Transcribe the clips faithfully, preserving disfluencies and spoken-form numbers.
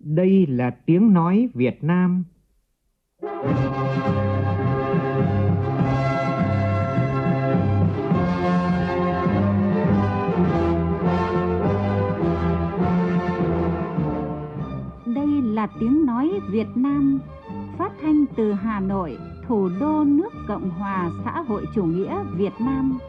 Đây là tiếng nói Việt Nam. Đây là tiếng nói Việt Nam, phát thanh từ Hà Nội, thủ đô nước Cộng hòa xã hội chủ nghĩa Việt Nam.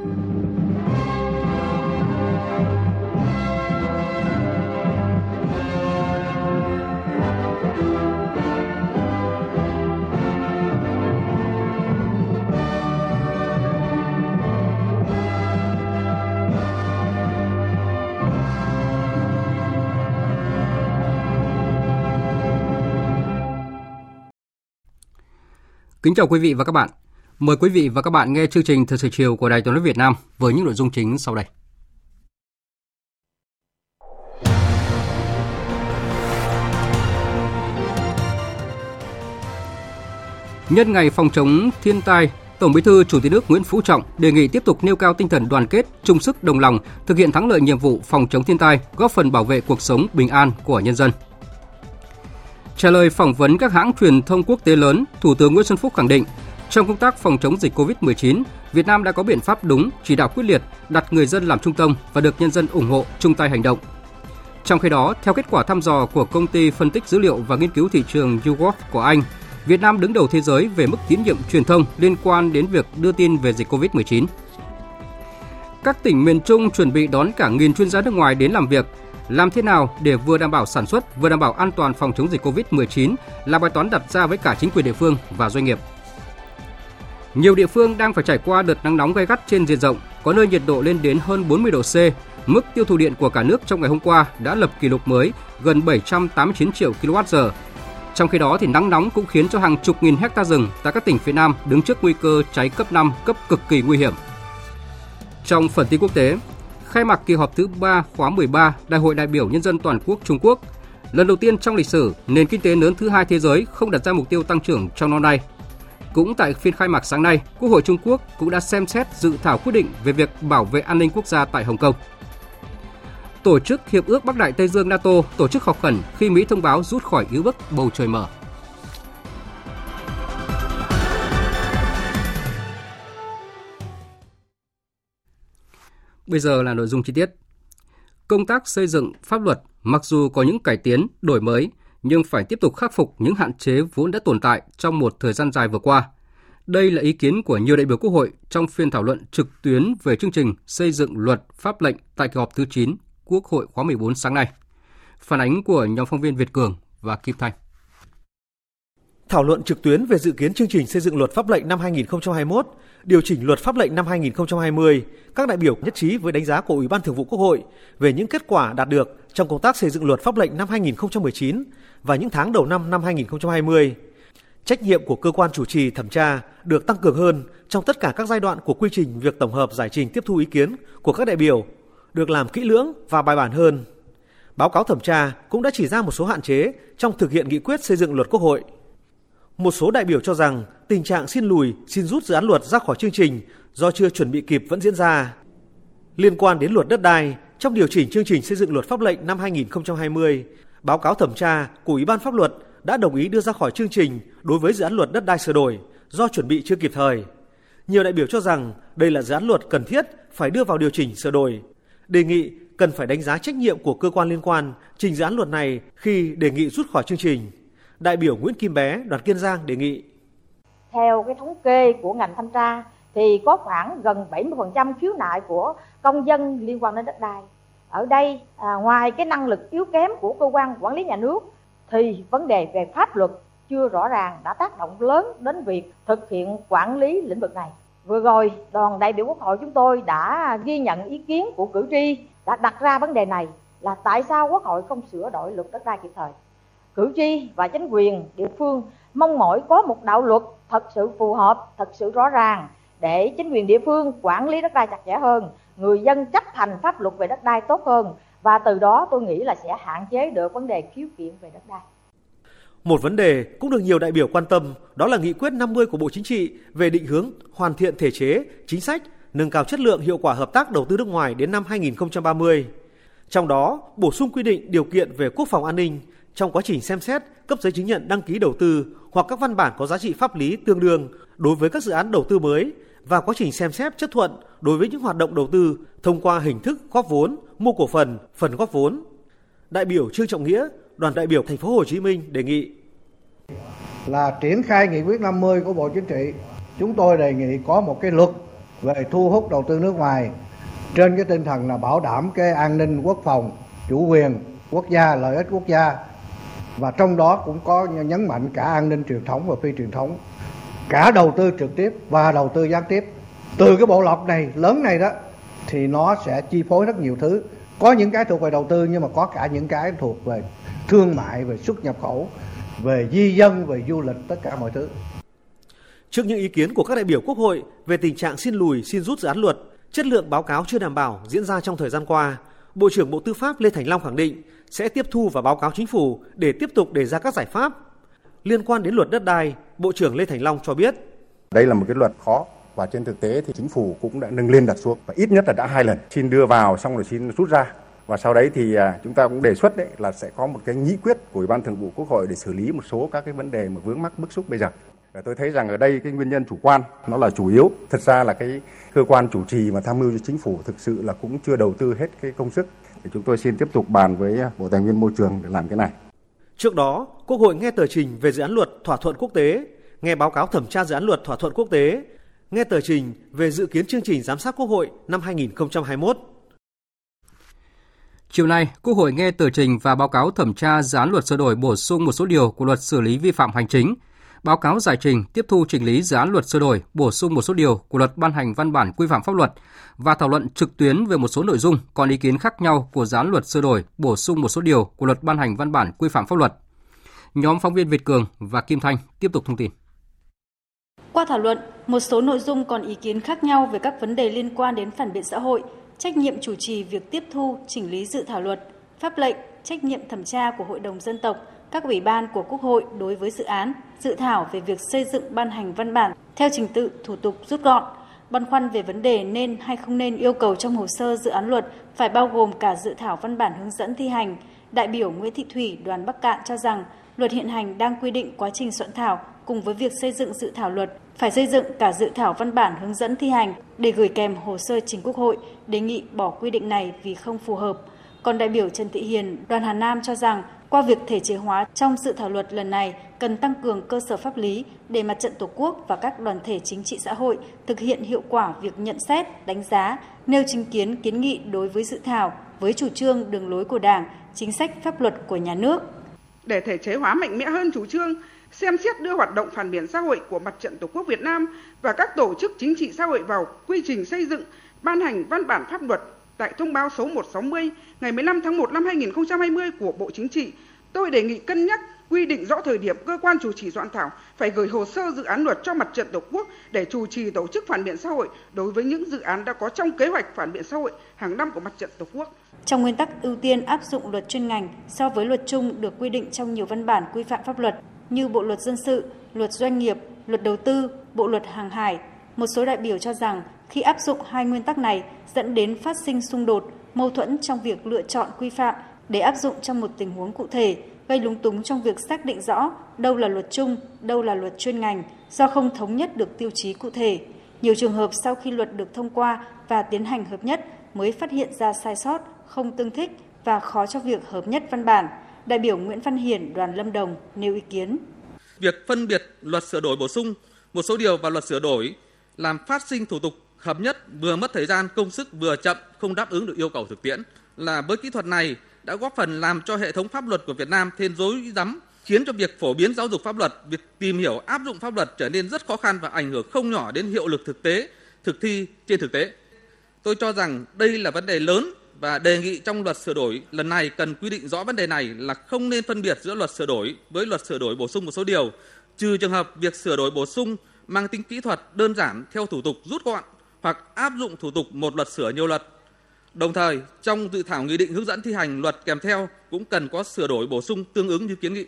Kính chào quý vị và các bạn. Mời quý vị và các bạn nghe chương trình Thời sự chiều của Đài Tiếng nói Việt Nam với những nội dung chính sau đây. Nhân ngày phòng chống thiên tai, Tổng Bí thư Chủ tịch nước Nguyễn Phú Trọng đề nghị tiếp tục nêu cao tinh thần đoàn kết, chung sức đồng lòng, thực hiện thắng lợi nhiệm vụ phòng chống thiên tai, góp phần bảo vệ cuộc sống bình an của nhân dân. Trả lời phỏng vấn các hãng truyền thông quốc tế lớn, Thủ tướng Nguyễn Xuân Phúc khẳng định, trong công tác phòng chống dịch covid mười chín, Việt Nam đã có biện pháp đúng, chỉ đạo quyết liệt, đặt người dân làm trung tâm và được nhân dân ủng hộ, chung tay hành động. Trong khi đó, theo kết quả thăm dò của công ty phân tích dữ liệu và nghiên cứu thị trường YouGov của Anh, Việt Nam đứng đầu thế giới về mức tín nhiệm truyền thông liên quan đến việc đưa tin về dịch covid mười chín. Các tỉnh miền Trung chuẩn bị đón cả nghìn chuyên gia nước ngoài đến làm việc. Làm thế nào để vừa đảm bảo sản xuất, vừa đảm bảo an toàn phòng chống dịch covid mười chín là bài toán đặt ra với cả chính quyền địa phương và doanh nghiệp. Nhiều địa phương đang phải trải qua đợt nắng nóng gay gắt trên diện rộng, có nơi nhiệt độ lên đến hơn bốn mươi độ C. Mức tiêu thụ điện của cả nước trong ngày hôm qua đã lập kỷ lục mới, gần bảy trăm tám mươi chín triệu ki lô oát giờ. Trong khi đó, thì nắng nóng cũng khiến cho hàng chục nghìn hecta rừng tại các tỉnh phía Nam đứng trước nguy cơ cháy cấp năm, cấp cực kỳ nguy hiểm. Trong phần tin quốc tế, khai mạc kỳ họp thứ ba khóa mười ba Đại hội đại biểu Nhân dân toàn quốc Trung Quốc. Lần đầu tiên trong lịch sử, nền kinh tế lớn thứ hai thế giới không đặt ra mục tiêu tăng trưởng trong năm nay. Cũng tại phiên khai mạc sáng nay, Quốc hội Trung Quốc cũng đã xem xét dự thảo quyết định về việc bảo vệ an ninh quốc gia tại Hồng Kông. Tổ chức Hiệp ước Bắc Đại Tây Dương NATO tổ chức họp khẩn khi Mỹ thông báo rút khỏi Hiệp ước Bầu Trời Mở. Bây giờ là nội dung chi tiết. Công tác xây dựng pháp luật mặc dù có những cải tiến, đổi mới, nhưng phải tiếp tục khắc phục những hạn chế vốn đã tồn tại trong một thời gian dài vừa qua. Đây là ý kiến của nhiều đại biểu Quốc hội trong phiên thảo luận trực tuyến về chương trình xây dựng luật pháp lệnh tại kỳ họp thứ chín Quốc hội khóa mười bốn sáng nay. Phản ánh của nhóm phóng viên Việt Cường và Kim Thanh. Thảo luận trực tuyến về dự kiến chương trình xây dựng luật pháp lệnh năm hai nghìn không trăm hai mươi mốt, điều chỉnh luật pháp lệnh năm hai nghìn không trăm hai mươi, các đại biểu nhất trí với đánh giá của Ủy ban Thường vụ Quốc hội về những kết quả đạt được trong công tác xây dựng luật pháp lệnh năm hai nghìn không trăm mười chín và những tháng đầu năm năm hai nghìn không trăm hai mươi. Trách nhiệm của cơ quan chủ trì thẩm tra được tăng cường hơn trong tất cả các giai đoạn của quy trình việc tổng hợp giải trình tiếp thu ý kiến của các đại biểu, được làm kỹ lưỡng và bài bản hơn. Báo cáo thẩm tra cũng đã chỉ ra một số hạn chế trong thực hiện nghị quyết xây dựng luật Quốc hội. Một số đại biểu cho rằng tình trạng xin lùi, xin rút dự án luật ra khỏi chương trình do chưa chuẩn bị kịp vẫn diễn ra. Liên quan đến luật đất đai, trong điều chỉnh chương trình xây dựng luật pháp lệnh năm hai nghìn không trăm hai mươi, báo cáo thẩm tra của Ủy ban Pháp luật đã đồng ý đưa ra khỏi chương trình đối với dự án luật đất đai sửa đổi do chuẩn bị chưa kịp thời. Nhiều đại biểu cho rằng đây là dự án luật cần thiết phải đưa vào điều chỉnh sửa đổi, đề nghị cần phải đánh giá trách nhiệm của cơ quan liên quan trình dự án luật này khi đề nghị rút khỏi chương trình. Đại biểu Nguyễn Kim Bé, đoàn Kiên Giang đề nghị. Theo cái thống kê của ngành thanh tra thì có khoảng gần bảy mươi phần trăm khiếu nại của công dân liên quan đến đất đai. Ở đây à, ngoài cái năng lực yếu kém của cơ quan quản lý nhà nước thì vấn đề về pháp luật chưa rõ ràng đã tác động lớn đến việc thực hiện quản lý lĩnh vực này. Vừa rồi, đoàn đại biểu Quốc hội chúng tôi đã ghi nhận ý kiến của cử tri đã đặt ra vấn đề này là tại sao Quốc hội không sửa đổi luật đất đai kịp thời. Cử tri và chính quyền địa phương mong mỏi có một đạo luật thật sự phù hợp, thật sự rõ ràng để chính quyền địa phương quản lý đất đai chặt chẽ hơn, người dân chấp hành pháp luật về đất đai tốt hơn và từ đó tôi nghĩ là sẽ hạn chế được vấn đề khiếu kiện về đất đai. Một vấn đề cũng được nhiều đại biểu quan tâm đó là nghị quyết năm mươi của Bộ Chính trị về định hướng hoàn thiện thể chế, chính sách, nâng cao chất lượng hiệu quả hợp tác đầu tư nước ngoài đến năm hai nghìn không trăm ba mươi. Trong đó, bổ sung quy định điều kiện về quốc phòng an ninh, trong quá trình xem xét, cấp giấy chứng nhận đăng ký đầu tư hoặc các văn bản có giá trị pháp lý tương đương đối với các dự án đầu tư mới và quá trình xem xét chấp thuận đối với những hoạt động đầu tư thông qua hình thức góp vốn, mua cổ phần, phần góp vốn. Đại biểu Trương Trọng Nghĩa, đoàn đại biểu Thành phố Hồ Chí Minh đề nghị là triển khai nghị quyết năm mươi của Bộ Chính trị. Chúng tôi đề nghị có một cái luật về thu hút đầu tư nước ngoài trên cái tinh thần là bảo đảm cái an ninh quốc phòng, chủ quyền quốc gia, lợi ích quốc gia, và trong đó cũng có nhấn mạnh cả an ninh truyền thống và phi truyền thống, cả đầu tư trực tiếp và đầu tư gián tiếp. Từ cái bộ lọc này lớn này đó thì nó sẽ chi phối rất nhiều thứ, có những cái thuộc về đầu tư nhưng mà có cả những cái thuộc về thương mại, về xuất nhập khẩu, về di dân, về du lịch, tất cả mọi thứ. Trước những ý kiến của các đại biểu Quốc hội về tình trạng xin lùi, xin rút dự án luật, chất lượng báo cáo chưa đảm bảo diễn ra trong thời gian qua, Bộ trưởng Bộ Tư pháp Lê Thành Long khẳng định sẽ tiếp thu và báo cáo Chính phủ để tiếp tục đề ra các giải pháp. Liên quan đến luật đất đai, Bộ trưởng Lê Thành Long cho biết: Đây là một cái luật khó và trên thực tế thì Chính phủ cũng đã nâng lên đặt xuống và ít nhất là đã hai lần xin đưa vào xong rồi xin rút ra. Và sau đấy thì chúng ta cũng đề xuất đấy là sẽ có một cái nghị quyết của Ủy ban Thường vụ Quốc hội để xử lý một số các cái vấn đề mà vướng mắc bức xúc bây giờ. Và tôi thấy rằng ở đây cái nguyên nhân chủ quan nó là chủ yếu. Thật ra là cái cơ quan chủ trì mà tham mưu cho Chính phủ thực sự là cũng chưa đầu tư hết cái công sức. Thì chúng tôi xin tiếp tục bàn với Bộ Tài nguyên Môi trường để làm cái này. Trước đó, Quốc hội nghe tờ trình về dự án luật thỏa thuận quốc tế, nghe báo cáo thẩm tra dự án luật thỏa thuận quốc tế, nghe tờ trình về dự kiến chương trình giám sát Quốc hội năm hai không hai mốt. Chiều nay, Quốc hội nghe tờ trình và báo cáo thẩm tra dự án luật sửa đổi bổ sung một số điều của luật xử lý vi phạm hành chính, báo cáo giải trình tiếp thu chỉnh lý dự án luật sửa đổi bổ sung một số điều của luật ban hành văn bản quy phạm pháp luật và thảo luận trực tuyến về một số nội dung còn ý kiến khác nhau của dự án luật sửa đổi bổ sung một số điều của luật ban hành văn bản quy phạm pháp luật. Nhóm phóng viên Việt Cường và Kim Thanh tiếp tục thông tin. Qua thảo luận, một số nội dung còn ý kiến khác nhau về các vấn đề liên quan đến phản biện xã hội, trách nhiệm chủ trì việc tiếp thu, chỉnh lý dự thảo luật, pháp lệnh, trách nhiệm thẩm tra của Hội đồng Dân tộc, các ủy ban của Quốc hội đối với dự án, dự thảo về việc xây dựng ban hành văn bản theo trình tự, thủ tục rút gọn, băn khoăn về vấn đề nên hay không nên yêu cầu trong hồ sơ dự án luật phải bao gồm cả dự thảo văn bản hướng dẫn thi hành. Đại biểu Nguyễn Thị Thủy, đoàn Bắc Kạn cho rằng luật hiện hành đang quy định quá trình soạn thảo cùng với việc xây dựng dự thảo luật phải xây dựng cả dự thảo văn bản hướng dẫn thi hành để gửi kèm hồ sơ trình Quốc hội, đề nghị bỏ quy định này vì không phù hợp. Còn đại biểu Trần Thị Hiền, đoàn Hà Nam cho rằng qua việc thể chế hóa trong dự thảo luật lần này cần tăng cường cơ sở pháp lý để Mặt trận Tổ quốc và các đoàn thể chính trị xã hội thực hiện hiệu quả việc nhận xét, đánh giá, nêu chính kiến, kiến nghị đối với dự thảo với chủ trương, đường lối của Đảng, chính sách pháp luật của nhà nước. Để thể chế hóa mạnh mẽ hơn chủ trương, xem xét đưa hoạt động phản biện xã hội của Mặt trận Tổ quốc Việt Nam và các tổ chức chính trị xã hội vào quy trình xây dựng, ban hành văn bản pháp luật tại thông báo số một trăm sáu mươi ngày mười lăm tháng một năm hai nghìn không trăm hai mươi của Bộ Chính trị, tôi đề nghị cân nhắc quy định rõ thời điểm cơ quan chủ trì soạn thảo phải gửi hồ sơ dự án luật cho Mặt trận Tổ quốc để chủ trì tổ chức phản biện xã hội đối với những dự án đã có trong kế hoạch phản biện xã hội hàng năm của Mặt trận Tổ quốc. Trong nguyên tắc ưu tiên áp dụng luật chuyên ngành so với luật chung được quy định trong nhiều văn bản quy phạm pháp luật như Bộ luật dân sự, luật doanh nghiệp, luật đầu tư, Bộ luật hàng hải, một số đại biểu cho rằng khi áp dụng hai nguyên tắc này dẫn đến phát sinh xung đột, mâu thuẫn trong việc lựa chọn quy phạm để áp dụng trong một tình huống cụ thể, gây lúng túng trong việc xác định rõ đâu là luật chung, đâu là luật chuyên ngành do không thống nhất được tiêu chí cụ thể. Nhiều trường hợp sau khi luật được thông qua và tiến hành hợp nhất mới phát hiện ra sai sót, không tương thích và khó cho việc hợp nhất văn bản. Đại biểu Nguyễn Văn Hiển, đoàn Lâm Đồng nêu ý kiến. Việc phân biệt luật sửa đổi bổ sung một số điều và luật sửa đổi làm phát sinh thủ tục hợp nhất vừa mất thời gian, công sức vừa chậm, không đáp ứng được yêu cầu thực tiễn. Là với kỹ thuật này đã góp phần làm cho hệ thống pháp luật của Việt Nam thêm rối rắm, khiến cho việc phổ biến giáo dục pháp luật, việc tìm hiểu áp dụng pháp luật trở nên rất khó khăn và ảnh hưởng không nhỏ đến hiệu lực thực tế, thực thi trên thực tế. Tôi cho rằng đây là vấn đề lớn và đề nghị trong luật sửa đổi lần này cần quy định rõ vấn đề này là không nên phân biệt giữa luật sửa đổi với luật sửa đổi bổ sung một số điều, trừ trường hợp việc sửa đổi bổ sung mang tính kỹ thuật đơn giản theo thủ tục rút gọn hoặc áp dụng thủ tục một luật sửa nhiều luật. Đồng thời, trong dự thảo nghị định hướng dẫn thi hành luật kèm theo cũng cần có sửa đổi bổ sung tương ứng như kiến nghị.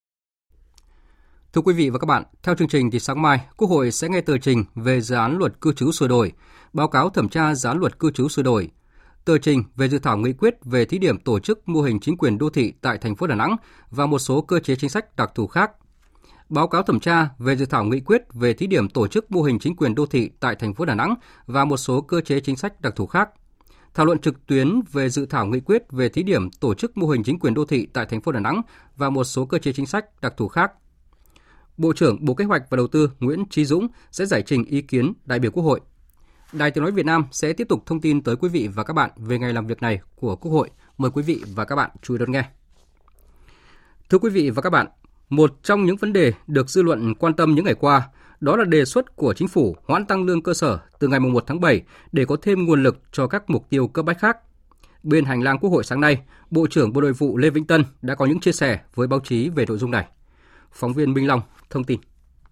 Thưa quý vị và các bạn, theo chương trình thì sáng mai, Quốc hội sẽ nghe tờ trình về dự án luật cư trú sửa đổi, báo cáo thẩm tra dự án luật cư trú sửa đổi. tờ trình về dự thảo nghị quyết về thí điểm tổ chức mô hình chính quyền đô thị tại thành phố Đà Nẵng và một số cơ chế chính sách đặc thù khác. Báo cáo thẩm tra về dự thảo nghị quyết về thí điểm tổ chức mô hình chính quyền đô thị tại thành phố Đà Nẵng và một số cơ chế chính sách đặc thù khác. Thảo luận trực tuyến về dự thảo nghị quyết về thí điểm tổ chức mô hình chính quyền đô thị tại thành phố Đà Nẵng và một số cơ chế chính sách đặc thù khác. Bộ trưởng Bộ Kế hoạch và Đầu tư Nguyễn Chí Dũng sẽ giải trình ý kiến đại biểu Quốc hội. Đài Tiếng nói Việt Nam sẽ tiếp tục thông tin tới quý vị và các bạn về ngày làm việc này của Quốc hội. Mời quý vị và các bạn chú ý đón nghe. Thưa quý vị và các bạn, một trong những vấn đề được dư luận quan tâm những ngày qua đó là đề xuất của Chính phủ hoãn tăng lương cơ sở từ ngày mùng một tháng bảy để có thêm nguồn lực cho các mục tiêu cấp bách khác. Bên hành lang Quốc hội sáng nay, Bộ trưởng Bộ Nội vụ Lê Vĩnh Tân đã có những chia sẻ với báo chí về nội dung này. Phóng viên Minh Long thông tin.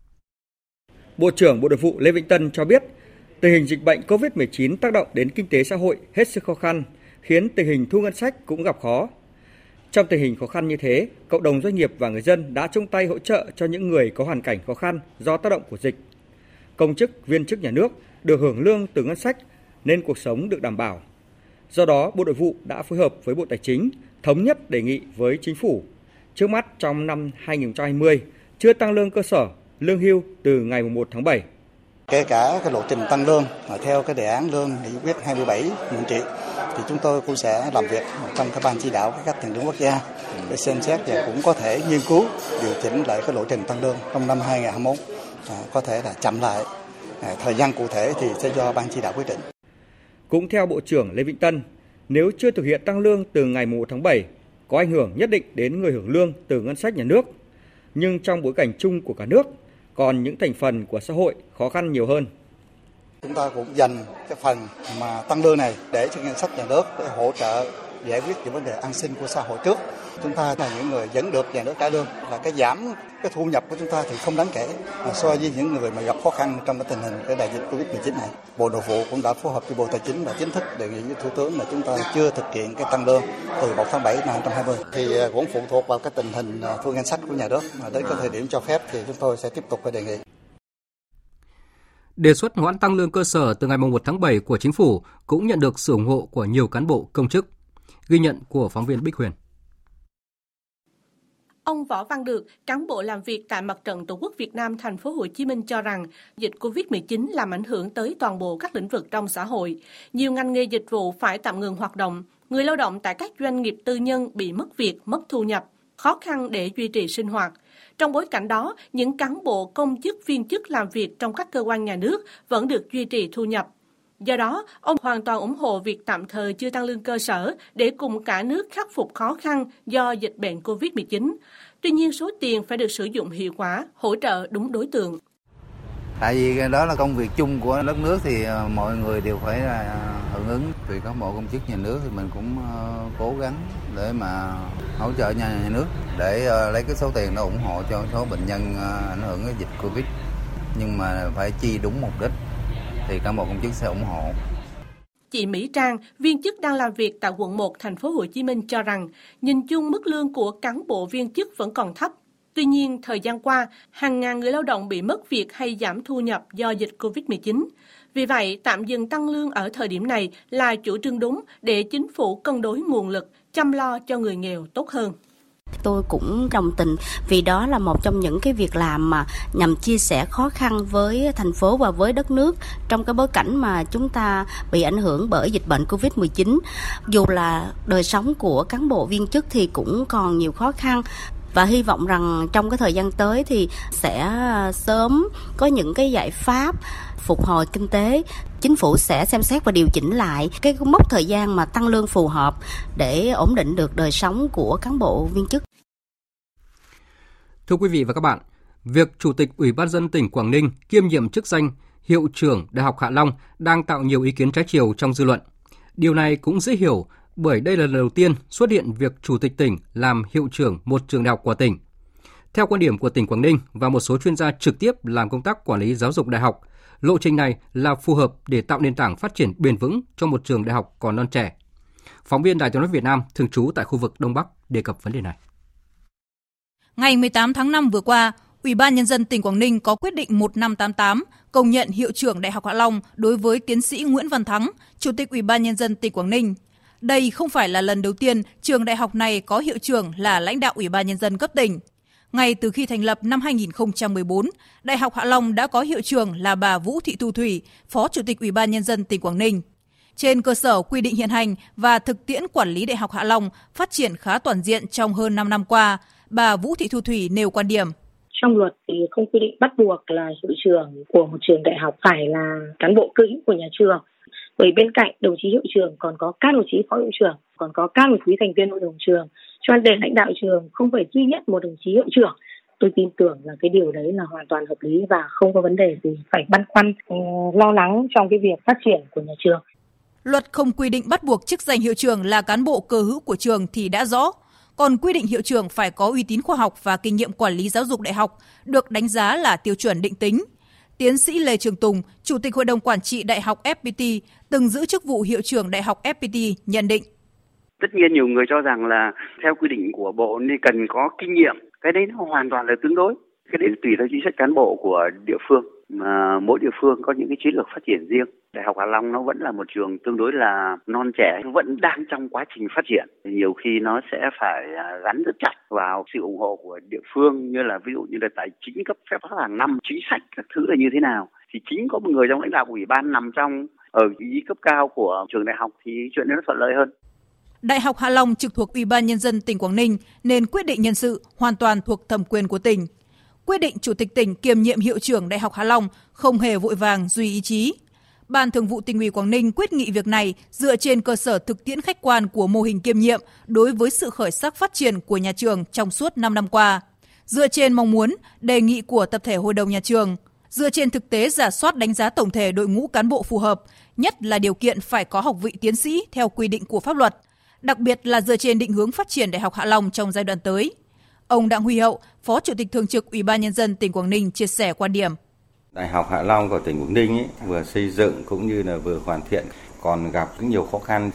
Bộ trưởng Bộ Nội vụ Lê Vĩnh Tân cho biết, tình hình dịch bệnh covid mười chín tác động đến kinh tế xã hội hết sức khó khăn, khiến tình hình thu ngân sách cũng gặp khó. Trong tình hình khó khăn như thế, cộng đồng doanh nghiệp và người dân đã chung tay hỗ trợ cho những người có hoàn cảnh khó khăn do tác động của dịch. Công chức, viên chức nhà nước được hưởng lương từ ngân sách nên cuộc sống được đảm bảo. Do đó, Bộ Nội vụ đã phối hợp với Bộ Tài chính thống nhất đề nghị với Chính phủ trước mắt trong năm hai nghìn không trăm hai mươi chưa tăng lương cơ sở, lương hưu từ ngày mùng một tháng bảy. Kể cả cái lộ trình tăng lương theo cái đề án lương nghị quyết hai mươi bảy Nguyễn Trị thì chúng tôi cũng sẽ làm việc trong cái ban chỉ đạo cải cách tiền lương quốc gia để xem xét và cũng có thể nghiên cứu điều chỉnh lại cái lộ trình tăng lương trong năm hai nghìn không trăm hai mươi mốt, à, có thể là chậm lại, à, thời gian cụ thể thì sẽ do ban chỉ đạo quyết định. Cũng theo Bộ trưởng Lê Vĩnh Tân, nếu chưa thực hiện tăng lương từ ngày mùng một tháng bảy có ảnh hưởng nhất định đến người hưởng lương từ ngân sách nhà nước, nhưng trong bối cảnh chung của cả nước còn những thành phần của xã hội khó khăn nhiều hơn. Chúng ta cũng dành cái phần mà tăng lương này để cho ngân sách nhà nước để hỗ trợ giải quyết những vấn đề an sinh của xã hội trước. Chúng ta là những người vẫn được nhà nước trả lương, là cái giảm cái thu nhập của chúng ta thì không đáng kể so với những người mà gặp khó khăn trong cái tình hình cái đại dịch covid mười chín này. Bộ Nội vụ cũng đã phối hợp với Bộ Tài chính và chính thức đề nghị với Thủ tướng là chúng ta chưa thực hiện cái tăng lương từ một tháng bảy năm hai nghìn không trăm hai mươi thì cũng phụ thuộc vào cái tình hình thu ngân sách của nhà nước. Mà đến cái thời điểm cho phép thì chúng tôi sẽ tiếp tục phải đề nghị. Đề xuất hoãn tăng lương cơ sở từ ngày mùng một tháng bảy của Chính phủ cũng nhận được sự ủng hộ của nhiều cán bộ công chức. Ghi nhận của phóng viên Bích Huyền. Ông Võ Văn Được, cán bộ làm việc tại Mặt trận Tổ quốc Việt Nam thành phố Hồ Chí Minh cho rằng dịch covid mười chín làm ảnh hưởng tới toàn bộ các lĩnh vực trong xã hội. Nhiều ngành nghề dịch vụ phải tạm ngừng hoạt động, người lao động tại các doanh nghiệp tư nhân bị mất việc, mất thu nhập, khó khăn để duy trì sinh hoạt. Trong bối cảnh đó, những cán bộ, công chức, viên chức làm việc trong các cơ quan nhà nước vẫn được duy trì thu nhập. Do đó, ông hoàn toàn ủng hộ việc tạm thời chưa tăng lương cơ sở để cùng cả nước khắc phục khó khăn do dịch bệnh covid mười chín. Tuy nhiên, số tiền phải được sử dụng hiệu quả, hỗ trợ đúng đối tượng. Tại vì đó là công việc chung của đất nước thì mọi người đều phải hưởng ứng. Vì các bộ công chức nhà nước thì mình cũng cố gắng để mà hỗ trợ nhà, nhà nước để lấy cái số tiền đó ủng hộ cho số bệnh nhân ảnh hưởng cái dịch Covid. Nhưng mà phải chi đúng mục đích thì các bộ công chức sẽ ủng hộ. Chị Mỹ Trang, viên chức đang làm việc tại quận một thành phố Hồ Chí Minh cho rằng nhìn chung mức lương của cán bộ viên chức vẫn còn thấp. Tuy nhiên, thời gian qua, hàng ngàn người lao động bị mất việc hay giảm thu nhập do dịch covid mười chín. Vì vậy, tạm dừng tăng lương ở thời điểm này là chủ trương đúng để chính phủ cân đối nguồn lực, chăm lo cho người nghèo tốt hơn. Tôi cũng đồng tình vì đó là một trong những cái việc làm mà nhằm chia sẻ khó khăn với thành phố và với đất nước trong cái bối cảnh mà chúng ta bị ảnh hưởng bởi dịch bệnh covid mười chín. Dù là đời sống của cán bộ viên chức thì cũng còn nhiều khó khăn. Và hy vọng rằng trong cái thời gian tới thì sẽ sớm có những cái giải pháp phục hồi kinh tế. Chính phủ sẽ xem xét và điều chỉnh lại cái mốc thời gian mà tăng lương phù hợp để ổn định được đời sống của cán bộ viên chức. Thưa quý vị và các bạn, việc Chủ tịch Ủy ban nhân dân tỉnh Quảng Ninh kiêm nhiệm chức danh Hiệu trưởng Đại học Hạ Long đang tạo nhiều ý kiến trái chiều trong dư luận. Điều này cũng dễ hiểu bởi đây là lần đầu tiên xuất hiện việc Chủ tịch tỉnh làm hiệu trưởng một trường đại học của tỉnh. Theo quan điểm của tỉnh Quảng Ninh và một số chuyên gia trực tiếp làm công tác quản lý giáo dục đại học, lộ trình này là phù hợp để tạo nền tảng phát triển bền vững cho một trường đại học còn non trẻ. Phóng viên Đài Tiếng nói Việt Nam thường trú tại khu vực Đông Bắc đề cập vấn đề này. Ngày mười tám tháng năm vừa qua, Ủy ban Nhân dân tỉnh Quảng Ninh có quyết định một nghìn năm trăm tám mươi tám công nhận hiệu trưởng Đại học Hạ Long đối với tiến sĩ Nguyễn Văn Thắng, Chủ tịch Ủy ban Nhân dân tỉnh Quảng Ninh. Đây không phải là lần đầu tiên trường đại học này có hiệu trưởng là lãnh đạo Ủy ban Nhân dân cấp tỉnh. Ngay từ khi thành lập năm hai nghìn không trăm mười bốn, Đại học Hạ Long đã có hiệu trưởng là bà Vũ Thị Thu Thủy, Phó Chủ tịch Ủy ban Nhân dân tỉnh Quảng Ninh. Trên cơ sở quy định hiện hành và thực tiễn quản lý Đại học Hạ Long phát triển khá toàn diện trong hơn năm năm qua, bà Vũ Thị Thu Thủy nêu quan điểm. Trong luật thì không quy định bắt buộc là hiệu trưởng của một trường đại học phải là cán bộ cư của nhà trường. Bởi bên cạnh đồng chí hiệu trưởng còn có các đồng chí phó hiệu trưởng, còn có các đồng chí thành viên hội đồng trường. Cho nên để lãnh đạo trường không phải duy nhất một đồng chí hiệu trưởng. Tôi tin tưởng là cái điều đấy là hoàn toàn hợp lý và không có vấn đề gì phải băn khoăn, lo lắng trong cái việc phát triển của nhà trường. Luật không quy định bắt buộc chức danh hiệu trưởng là cán bộ cơ hữu của trường thì đã rõ. Còn quy định hiệu trưởng phải có uy tín khoa học và kinh nghiệm quản lý giáo dục đại học, được đánh giá là tiêu chuẩn định tính. Tiến sĩ Lê Trường Tùng, Chủ tịch Hội đồng Quản trị Đại học ép pê tê, từng giữ chức vụ hiệu trưởng Đại học ép pê tê, nhận định. Tất nhiên nhiều người cho rằng là theo quy định của Bộ nên cần có kinh nghiệm. Cái đấy nó hoàn toàn là tương đối. Cái đấy tùy theo chính sách cán bộ của địa phương. Mà mỗi địa phương có những cái chiến lược phát triển riêng. Đại học Hạ Long nó vẫn là một trường tương đối là non trẻ, vẫn đang trong quá trình phát triển. Nhiều khi nó sẽ phải gắn rất chặt vào sự ủng hộ của địa phương, như là ví dụ như là tài chính cấp phép hàng năm, chính sách các thứ là như thế nào. Thì chính có một người trong lãnh đạo của ủy ban nằm trong ở vị trí cấp cao của trường đại học thì chuyện đó nó thuận lợi hơn. Đại học Hạ Long trực thuộc Ủy ban Nhân dân tỉnh Quảng Ninh nên quyết định nhân sự hoàn toàn thuộc thẩm quyền của tỉnh. Quyết định Chủ tịch tỉnh kiêm nhiệm hiệu trưởng Đại học Hạ Long không hề vội vàng duy ý chí. Ban Thường vụ Tỉnh ủy Quảng Ninh quyết nghị việc này dựa trên cơ sở thực tiễn khách quan của mô hình kiêm nhiệm đối với sự khởi sắc phát triển của nhà trường trong suốt năm năm qua. Dựa trên mong muốn, đề nghị của tập thể hội đồng nhà trường, dựa trên thực tế rà soát đánh giá tổng thể đội ngũ cán bộ phù hợp, nhất là điều kiện phải có học vị tiến sĩ theo quy định của pháp luật, đặc biệt là dựa trên định hướng phát triển Đại học Hạ Long trong giai đoạn tới. Ông Đặng Huy Hậu, Phó Chủ tịch Thường trực Ủy ban Nhân dân tỉnh Quảng Ninh chia sẻ quan điểm. Đại học Hạ Long của tỉnh Quảng Ninh ấy, vừa xây dựng cũng như là vừa hoàn thiện, còn gặp nhiều khó khăn.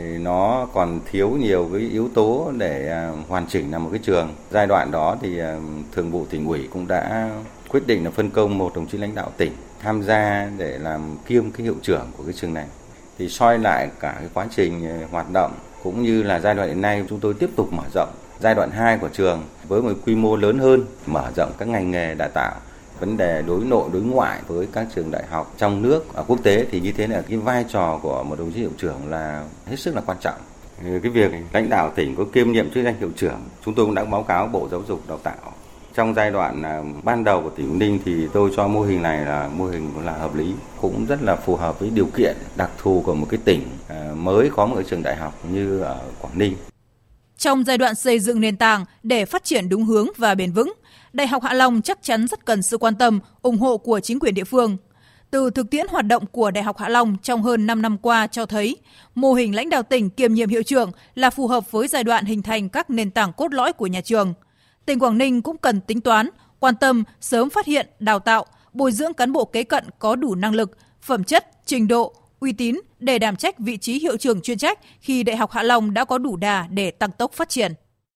Nó còn thiếu nhiều cái yếu tố để hoàn chỉnh là một cái trường. Giai đoạn đó thì Thường vụ Tỉnh ủy cũng đã quyết định là phân công một đồng chí lãnh đạo tỉnh tham gia để làm kiêm cái hiệu trưởng của cái trường này. Thì soi lại cả cái quá trình hoạt động cũng như là giai đoạn hiện nay chúng tôi tiếp tục mở rộng giai đoạn hai của trường với một quy mô lớn hơn, mở rộng các ngành nghề đào tạo. Vấn đề đối nội đối ngoại với các trường đại học trong nước và quốc tế thì như thế là cái vai trò của một đồng chí hiệu trưởng là hết sức là quan trọng. Cái việc lãnh đạo tỉnh có kiêm nhiệm chức danh hiệu trưởng, chúng tôi cũng đã báo cáo Bộ Giáo dục Đào tạo. Trong giai đoạn ban đầu của tỉnh Quảng Ninh thì tôi cho mô hình này là mô hình là hợp lý, cũng rất là phù hợp với điều kiện đặc thù của một cái tỉnh mới có một cái trường đại học như ở Quảng Ninh. Trong giai đoạn xây dựng nền tảng để phát triển đúng hướng và bền vững, Đại học Hạ Long chắc chắn rất cần sự quan tâm, ủng hộ của chính quyền địa phương. Từ thực tiễn hoạt động của Đại học Hạ Long trong hơn năm năm qua cho thấy, mô hình lãnh đạo tỉnh kiêm nhiệm hiệu trưởng là phù hợp với giai đoạn hình thành các nền tảng cốt lõi của nhà trường. Tỉnh Quảng Ninh cũng cần tính toán, quan tâm, sớm phát hiện, đào tạo, bồi dưỡng cán bộ kế cận có đủ năng lực, phẩm chất, trình độ, uy tín để đảm trách vị trí hiệu trưởng chuyên trách khi Đại học Hạ Long đã có đủ đà để tăng tốc phát triển.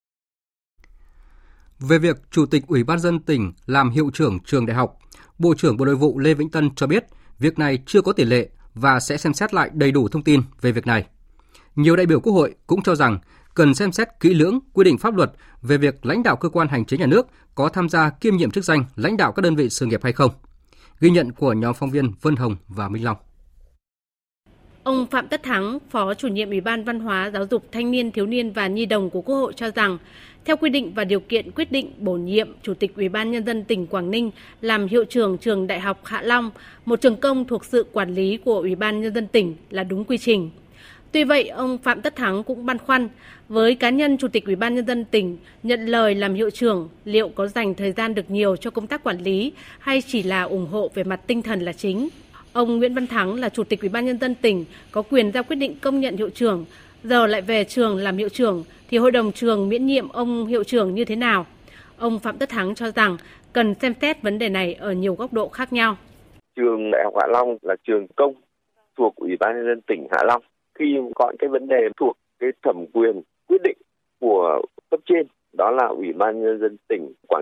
Về việc Chủ tịch Ủy ban nhân dân tỉnh làm hiệu trưởng trường đại học, Bộ trưởng Bộ Nội vụ Lê Vĩnh Tân cho biết việc này chưa có tiền lệ và sẽ xem xét lại đầy đủ thông tin về việc này. Nhiều đại biểu Quốc hội cũng cho rằng cần xem xét kỹ lưỡng quy định pháp luật về việc lãnh đạo cơ quan hành chính nhà nước có tham gia kiêm nhiệm chức danh lãnh đạo các đơn vị sự nghiệp hay không. Ghi nhận của nhóm phóng viên Vân Hồng và Minh Long. Ông Phạm Tất Thắng, Phó Chủ nhiệm Ủy ban Văn hóa, Giáo dục, Thanh niên, Thiếu niên và Nhi đồng của Quốc hội cho rằng, theo quy định và điều kiện quyết định bổ nhiệm Chủ tịch Ủy ban Nhân dân tỉnh Quảng Ninh làm hiệu trưởng trường Đại học Hạ Long, một trường công thuộc sự quản lý của Ủy ban Nhân dân tỉnh là đúng quy trình. Tuy vậy, ông Phạm Tất Thắng cũng băn khoăn, với cá nhân Chủ tịch Ủy ban Nhân dân tỉnh nhận lời làm hiệu trưởng, liệu có dành thời gian được nhiều cho công tác quản lý hay chỉ là ủng hộ về mặt tinh thần là chính? Ông Nguyễn Văn Thắng là Chủ tịch Ủy ban Nhân dân tỉnh có quyền ra quyết định công nhận hiệu trưởng, giờ lại về trường làm hiệu trưởng thì hội đồng trường miễn nhiệm ông hiệu trưởng như thế nào? Ông Phạm Tất Thắng cho rằng cần xem xét vấn đề này ở nhiều góc độ khác nhau. Trường Đại học Hạ Long là trường công thuộc Ủy ban Nhân dân tỉnh Hạ Long. Khi có cái vấn đề thuộc cái thẩm quyền quyết định của cấp trên, đó là Ủy ban Nhân dân tỉnh Quảng Ninh,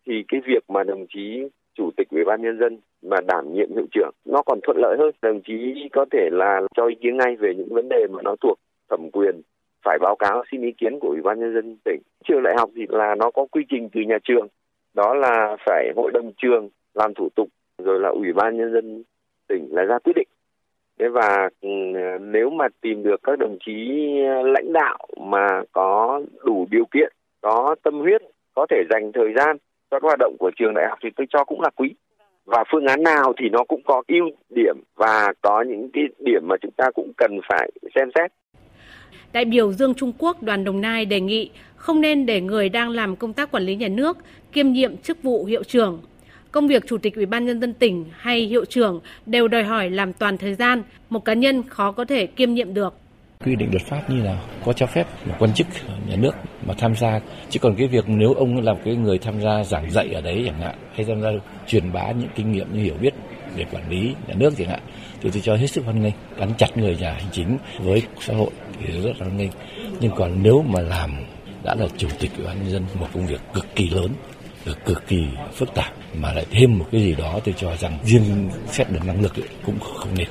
thì cái việc mà đồng chí chủ tịch Ủy ban Nhân dân mà đảm nhiệm hiệu trưởng nó còn thuận lợi hơn. Đồng chí có thể là cho ý kiến ngay về những vấn đề mà nó thuộc thẩm quyền, phải báo cáo xin ý kiến của Ủy ban Nhân dân tỉnh. Trường đại học thì là nó có quy trình từ nhà trường, đó là phải hội đồng trường làm thủ tục, rồi là Ủy ban Nhân dân tỉnh là ra quyết định. Thế và nếu mà tìm được các đồng chí lãnh đạo mà có đủ điều kiện, có tâm huyết, có thể dành thời gian cho các hoạt động của trường đại học thì tôi cho cũng là quý. Và phương án nào thì nó cũng có ưu điểm và có những cái điểm mà chúng ta cũng cần phải xem xét. Đại biểu Dương Trung Quốc, đoàn Đồng Nai đề nghị không nên để người đang làm công tác quản lý nhà nước kiêm nhiệm chức vụ hiệu trưởng. Công việc Chủ tịch Ủy ban Nhân dân tỉnh hay hiệu trưởng đều đòi hỏi làm toàn thời gian, một cá nhân khó có thể kiêm nhiệm được. Quy định luật pháp như nào có cho phép một quan chức nhà nước mà tham gia, chứ còn cái việc nếu ông làm cái người tham gia giảng dạy ở đấy chẳng hạn, hay tham gia truyền bá những kinh nghiệm như hiểu biết về quản lý nhà nước chẳng hạn, thì tôi cho hết sức hoan nghênh, gắn chặt người nhà hành chính với xã hội thì rất là hoan nghênh. Nhưng còn nếu mà làm đã là chủ tịch Ủy ban Nhân dân một công việc cực kỳ lớn, cực kỳ phức tạp mà lại thêm một cái gì đó, tôi cho rằng riêng xét được năng lực ấy, cũng không nên.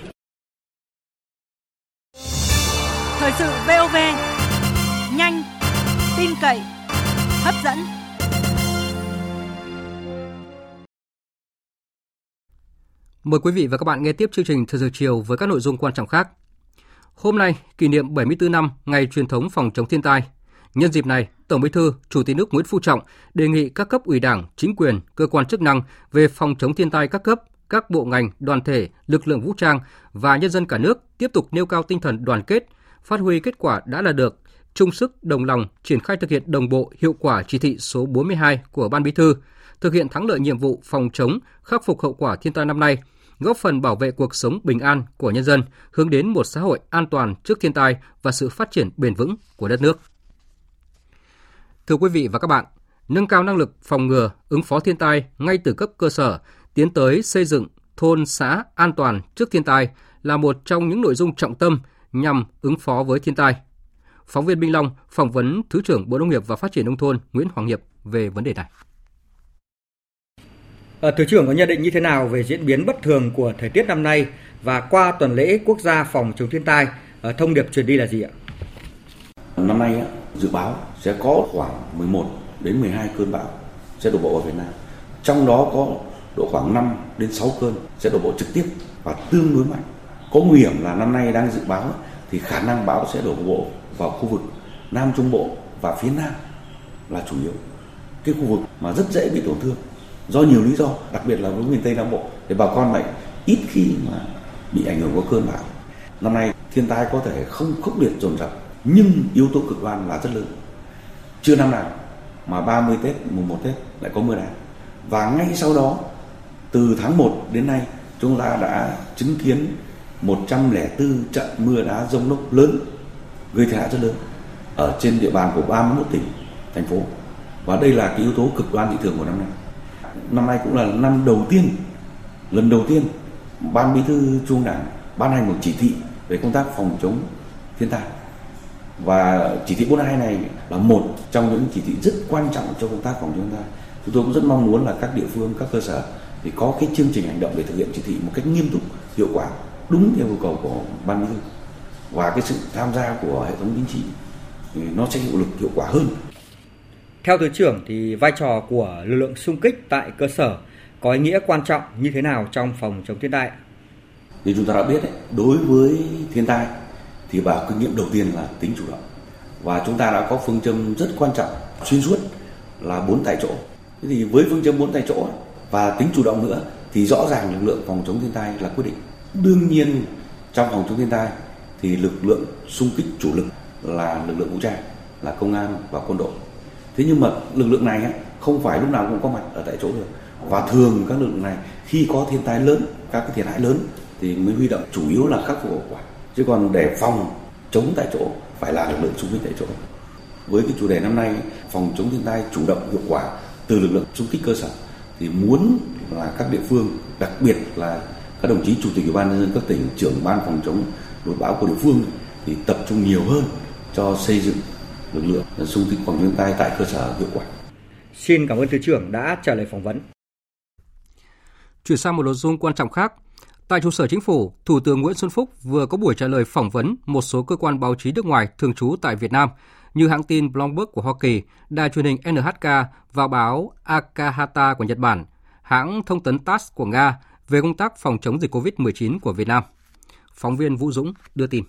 Thời sự vê o vê, nhanh, tin cậy, hấp dẫn. Mời quý vị và các bạn nghe tiếp chương trình Thời sự chiều với các nội dung quan trọng khác. Hôm nay kỷ niệm bảy mươi tư năm ngày truyền thống phòng chống thiên tai. Nhân dịp này, Tổng Bí thư, Chủ tịch nước Nguyễn Phú Trọng đề nghị các cấp ủy Đảng, chính quyền, cơ quan chức năng về phòng chống thiên tai các cấp, các bộ ngành, đoàn thể, lực lượng vũ trang và nhân dân cả nước tiếp tục nêu cao tinh thần đoàn kết, phát huy kết quả đã đạt được, chung sức đồng lòng triển khai thực hiện đồng bộ hiệu quả chỉ thị số bốn mươi hai của Ban Bí thư, thực hiện thắng lợi nhiệm vụ phòng chống, khắc phục hậu quả thiên tai năm nay, góp phần bảo vệ cuộc sống bình an của nhân dân, hướng đến một xã hội an toàn trước thiên tai và sự phát triển bền vững của đất nước. Thưa quý vị và các bạn, nâng cao năng lực phòng ngừa, ứng phó thiên tai ngay từ cấp cơ sở, tiến tới xây dựng thôn xã an toàn trước thiên tai là một trong những nội dung trọng tâm nhằm ứng phó với thiên tai. Phóng viên Minh Long phỏng vấn Thứ trưởng Bộ Nông nghiệp và Phát triển Nông thôn Nguyễn Hoàng Hiệp về vấn đề này. À, Thứ trưởng có nhận định như thế nào về diễn biến bất thường của thời tiết năm nay và qua tuần lễ quốc gia phòng chống thiên tai, à, thông điệp truyền đi là gì ạ? Năm nay dự báo sẽ có khoảng mười một đến mười hai cơn bão sẽ đổ bộ vào Việt Nam. Trong đó có độ khoảng năm đến sáu cơn sẽ đổ bộ trực tiếp và tương đối mạnh. Có nguy hiểm là năm nay đang dự báo thì khả năng bão sẽ đổ bộ vào khu vực Nam Trung Bộ và phía Nam là chủ yếu. Cái khu vực mà rất dễ bị tổn thương do nhiều lý do, đặc biệt là với miền Tây Nam Bộ, để bà con lại ít khi mà bị ảnh hưởng của cơn bão. Năm nay thiên tai có thể không khốc liệt dồn dập, nhưng yếu tố cực đoan là rất lớn. Chưa năm nào mà ba mươi Tết, mùng một Tết lại có mưa đá. Và ngay sau đó, từ tháng một đến nay, chúng ta đã chứng kiến một trăm lẻ bốn trận mưa đá dông lốc lớn, gây thiệt hại rất lớn ở trên địa bàn của ba mươi mốt tỉnh, thành phố. Và đây là cái yếu tố cực đoan dị thường của năm nay. Năm nay cũng là năm đầu tiên, lần đầu tiên Ban Bí thư Trung ương Đảng ban hành một chỉ thị về công tác phòng chống thiên tai. Và chỉ thị bốn mươi hai này là một trong những chỉ thị rất quan trọng cho công tác phòng chống thiên tai. Chúng tôi cũng rất mong muốn là các địa phương, các cơ sở thì có cái chương trình hành động để thực hiện chỉ thị một cách nghiêm túc, hiệu quả, đúng theo yêu cầu của Ban Bí thư. Và cái sự tham gia của hệ thống chính trị thì nó sẽ hiệu lực hiệu quả hơn. Theo Thứ trưởng thì vai trò của lực lượng xung kích tại cơ sở có ý nghĩa quan trọng như thế nào trong phòng chống thiên tai? Như chúng ta đã biết, đối với thiên tai thì bài học kinh nghiệm đầu tiên là tính chủ động. Và chúng ta đã có phương châm rất quan trọng xuyên suốt là bốn tại chỗ. Thế thì với phương châm bốn tại chỗ và tính chủ động nữa thì rõ ràng lực lượng phòng chống thiên tai là quyết định. Đương nhiên trong phòng chống thiên tai thì lực lượng xung kích chủ lực là lực lượng vũ trang, là công an và quân đội. Thế nhưng mà lực lượng này không phải lúc nào cũng có mặt ở tại chỗ được. Và thường các lực lượng này khi có thiên tai lớn, các cái thiệt hại lớn thì mới huy động, chủ yếu là khắc phục hậu quả. Chứ còn để phòng chống tại chỗ phải là lực lượng xung kích tại chỗ. Với cái chủ đề năm nay phòng chống thiên tai chủ động hiệu quả từ lực lượng xung kích cơ sở thì muốn là các địa phương, đặc biệt là các đồng chí chủ tịch Ủy ban nhân dân các tỉnh, trưởng ban phòng chống lụt bão của địa phương thì tập trung nhiều hơn cho xây dựng lực lượng xung kích phòng chống thiên tai tại cơ sở hiệu quả. Xin cảm ơn Thứ trưởng đã trả lời phỏng vấn. Chuyển sang một nội dung quan trọng khác. Tại trụ sở Chính phủ, Thủ tướng Nguyễn Xuân Phúc vừa có buổi trả lời phỏng vấn một số cơ quan báo chí nước ngoài thường trú tại Việt Nam như hãng tin Bloomberg của Hoa Kỳ, đài truyền hình en hát ca và báo Akahata của Nhật Bản, hãng thông tấn tát ét của Nga về công tác phòng chống dịch covid mười chín của Việt Nam. Phóng viên Vũ Dũng đưa tin.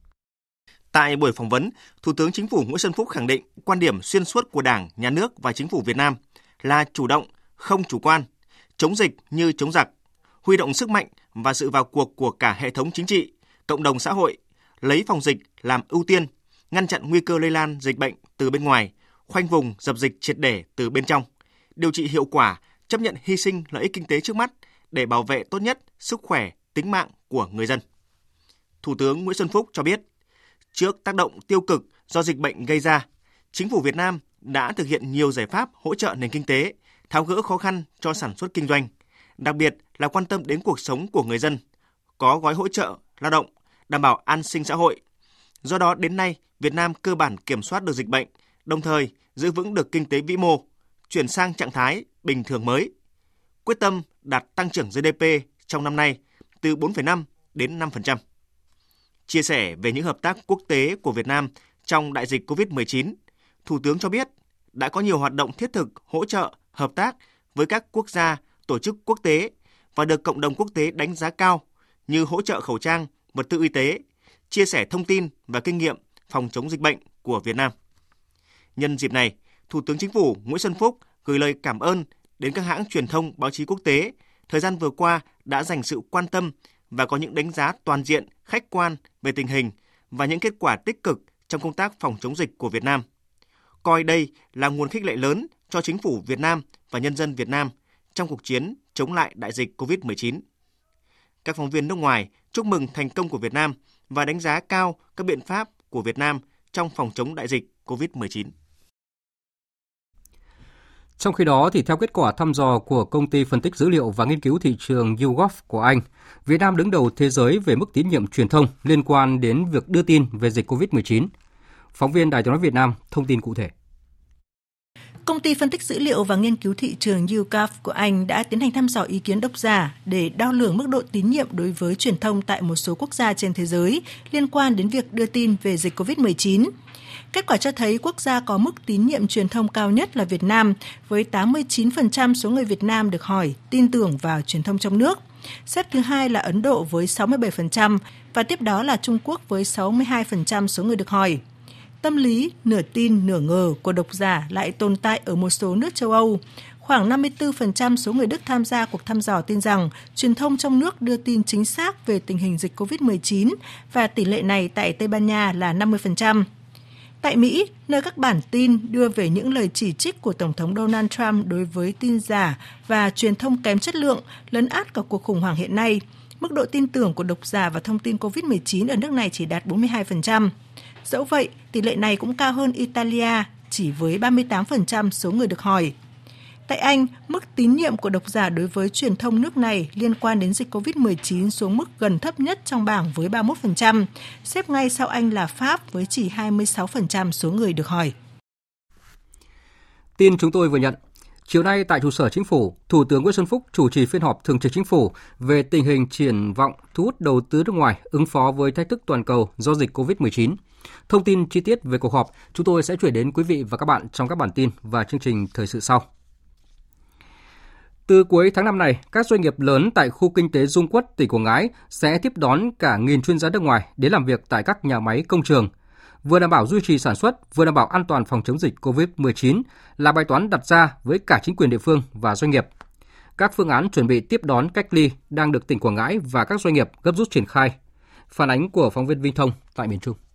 Tại buổi phỏng vấn, Thủ tướng Chính phủ Nguyễn Xuân Phúc khẳng định quan điểm xuyên suốt của Đảng, Nhà nước và Chính phủ Việt Nam là chủ động, không chủ quan, chống dịch như chống giặc, huy động sức mạnh và sự vào cuộc của cả hệ thống chính trị, cộng đồng xã hội, lấy phòng dịch làm ưu tiên, ngăn chặn nguy cơ lây lan dịch bệnh từ bên ngoài, khoanh vùng dập dịch triệt để từ bên trong, điều trị hiệu quả, chấp nhận hy sinh lợi ích kinh tế trước mắt để bảo vệ tốt nhất sức khỏe, tính mạng của người dân. Thủ tướng Nguyễn Xuân Phúc cho biết, trước tác động tiêu cực do dịch bệnh gây ra, Chính phủ Việt Nam đã thực hiện nhiều giải pháp hỗ trợ nền kinh tế, tháo gỡ khó khăn cho sản xuất kinh doanh, đặc biệt là quan tâm đến cuộc sống của người dân, có gói hỗ trợ lao động, đảm bảo an sinh xã hội. Do đó đến nay, Việt Nam cơ bản kiểm soát được dịch bệnh, đồng thời giữ vững được kinh tế vĩ mô, chuyển sang trạng thái bình thường mới. Quyết tâm đạt tăng trưởng giê đê pê trong năm nay từ bốn phẩy năm đến năm phần trăm. Chia sẻ về những hợp tác quốc tế của Việt Nam trong đại dịch covid mười chín, Thủ tướng cho biết đã có nhiều hoạt động thiết thực hỗ trợ, hợp tác với các quốc gia, tổ chức quốc tế và được cộng đồng quốc tế đánh giá cao như hỗ trợ khẩu trang, vật tư y tế, chia sẻ thông tin và kinh nghiệm phòng chống dịch bệnh của Việt Nam. Nhân dịp này, Thủ tướng Chính phủ Nguyễn Xuân Phúc gửi lời cảm ơn đến các hãng truyền thông báo chí quốc tế thời gian vừa qua đã dành sự quan tâm và có những đánh giá toàn diện, khách quan về tình hình và những kết quả tích cực trong công tác phòng chống dịch của Việt Nam. Coi đây là nguồn khích lệ lớn cho Chính phủ Việt Nam và nhân dân Việt Nam trong cuộc chiến chống lại đại dịch covid mười chín. Các phóng viên nước ngoài chúc mừng thành công của Việt Nam và đánh giá cao các biện pháp của Việt Nam trong phòng chống đại dịch covid mười chín. Trong khi đó, thì theo kết quả thăm dò của công ty phân tích dữ liệu và nghiên cứu thị trường YouGov của Anh, Việt Nam đứng đầu thế giới về mức tín nhiệm truyền thông liên quan đến việc đưa tin về dịch covid mười chín. Phóng viên Đài Tiếng nói Việt Nam thông tin cụ thể. Công ty phân tích dữ liệu và nghiên cứu thị trường YouGov của Anh đã tiến hành thăm dò ý kiến độc giả để đo lường mức độ tín nhiệm đối với truyền thông tại một số quốc gia trên thế giới liên quan đến việc đưa tin về dịch covid mười chín. Kết quả cho thấy quốc gia có mức tín nhiệm truyền thông cao nhất là Việt Nam, với tám mươi chín phần trăm số người Việt Nam được hỏi tin tưởng vào truyền thông trong nước. Xếp thứ hai là Ấn Độ với sáu mươi bảy phần trăm và tiếp đó là Trung Quốc với sáu mươi hai phần trăm số người được hỏi. Tâm lý nửa tin nửa ngờ của độc giả lại tồn tại ở một số nước châu Âu. Khoảng năm mươi tư phần trăm số người Đức tham gia cuộc thăm dò tin rằng truyền thông trong nước đưa tin chính xác về tình hình dịch covid mười chín và tỷ lệ này tại Tây Ban Nha là năm mươi phần trăm. Tại Mỹ, nơi các bản tin đưa về những lời chỉ trích của Tổng thống Donald Trump đối với tin giả và truyền thông kém chất lượng lấn át cả cuộc khủng hoảng hiện nay, mức độ tin tưởng của độc giả và thông tin covid mười chín ở nước này chỉ đạt bốn mươi hai phần trăm. Dẫu vậy, tỷ lệ này cũng cao hơn Italia, chỉ với ba mươi tám phần trăm số người được hỏi. Tại Anh, mức tín nhiệm của độc giả đối với truyền thông nước này liên quan đến dịch covid mười chín xuống mức gần thấp nhất trong bảng với ba mươi mốt phần trăm, xếp ngay sau Anh là Pháp với chỉ hai mươi sáu phần trăm số người được hỏi. Tin chúng tôi vừa nhận. Chiều nay tại trụ sở Chính phủ, Thủ tướng Nguyễn Xuân Phúc chủ trì phiên họp thường trực Chính phủ về tình hình triển vọng thu hút đầu tư nước ngoài ứng phó với thách thức toàn cầu do dịch covid mười chín. Thông tin chi tiết về cuộc họp chúng tôi sẽ chuyển đến quý vị và các bạn trong các bản tin và chương trình thời sự sau. Từ cuối tháng năm này, các doanh nghiệp lớn tại khu kinh tế Dung Quất, tỉnh Quảng Ngãi sẽ tiếp đón cả nghìn chuyên gia nước ngoài đến làm việc tại các nhà máy công trường. Vừa đảm bảo duy trì sản xuất, vừa đảm bảo an toàn phòng chống dịch covid mười chín là bài toán đặt ra với cả chính quyền địa phương và doanh nghiệp. Các phương án chuẩn bị tiếp đón cách ly đang được tỉnh Quảng Ngãi và các doanh nghiệp gấp rút triển khai. Phản ánh của phóng viên Vinh Thông tại miền Trung.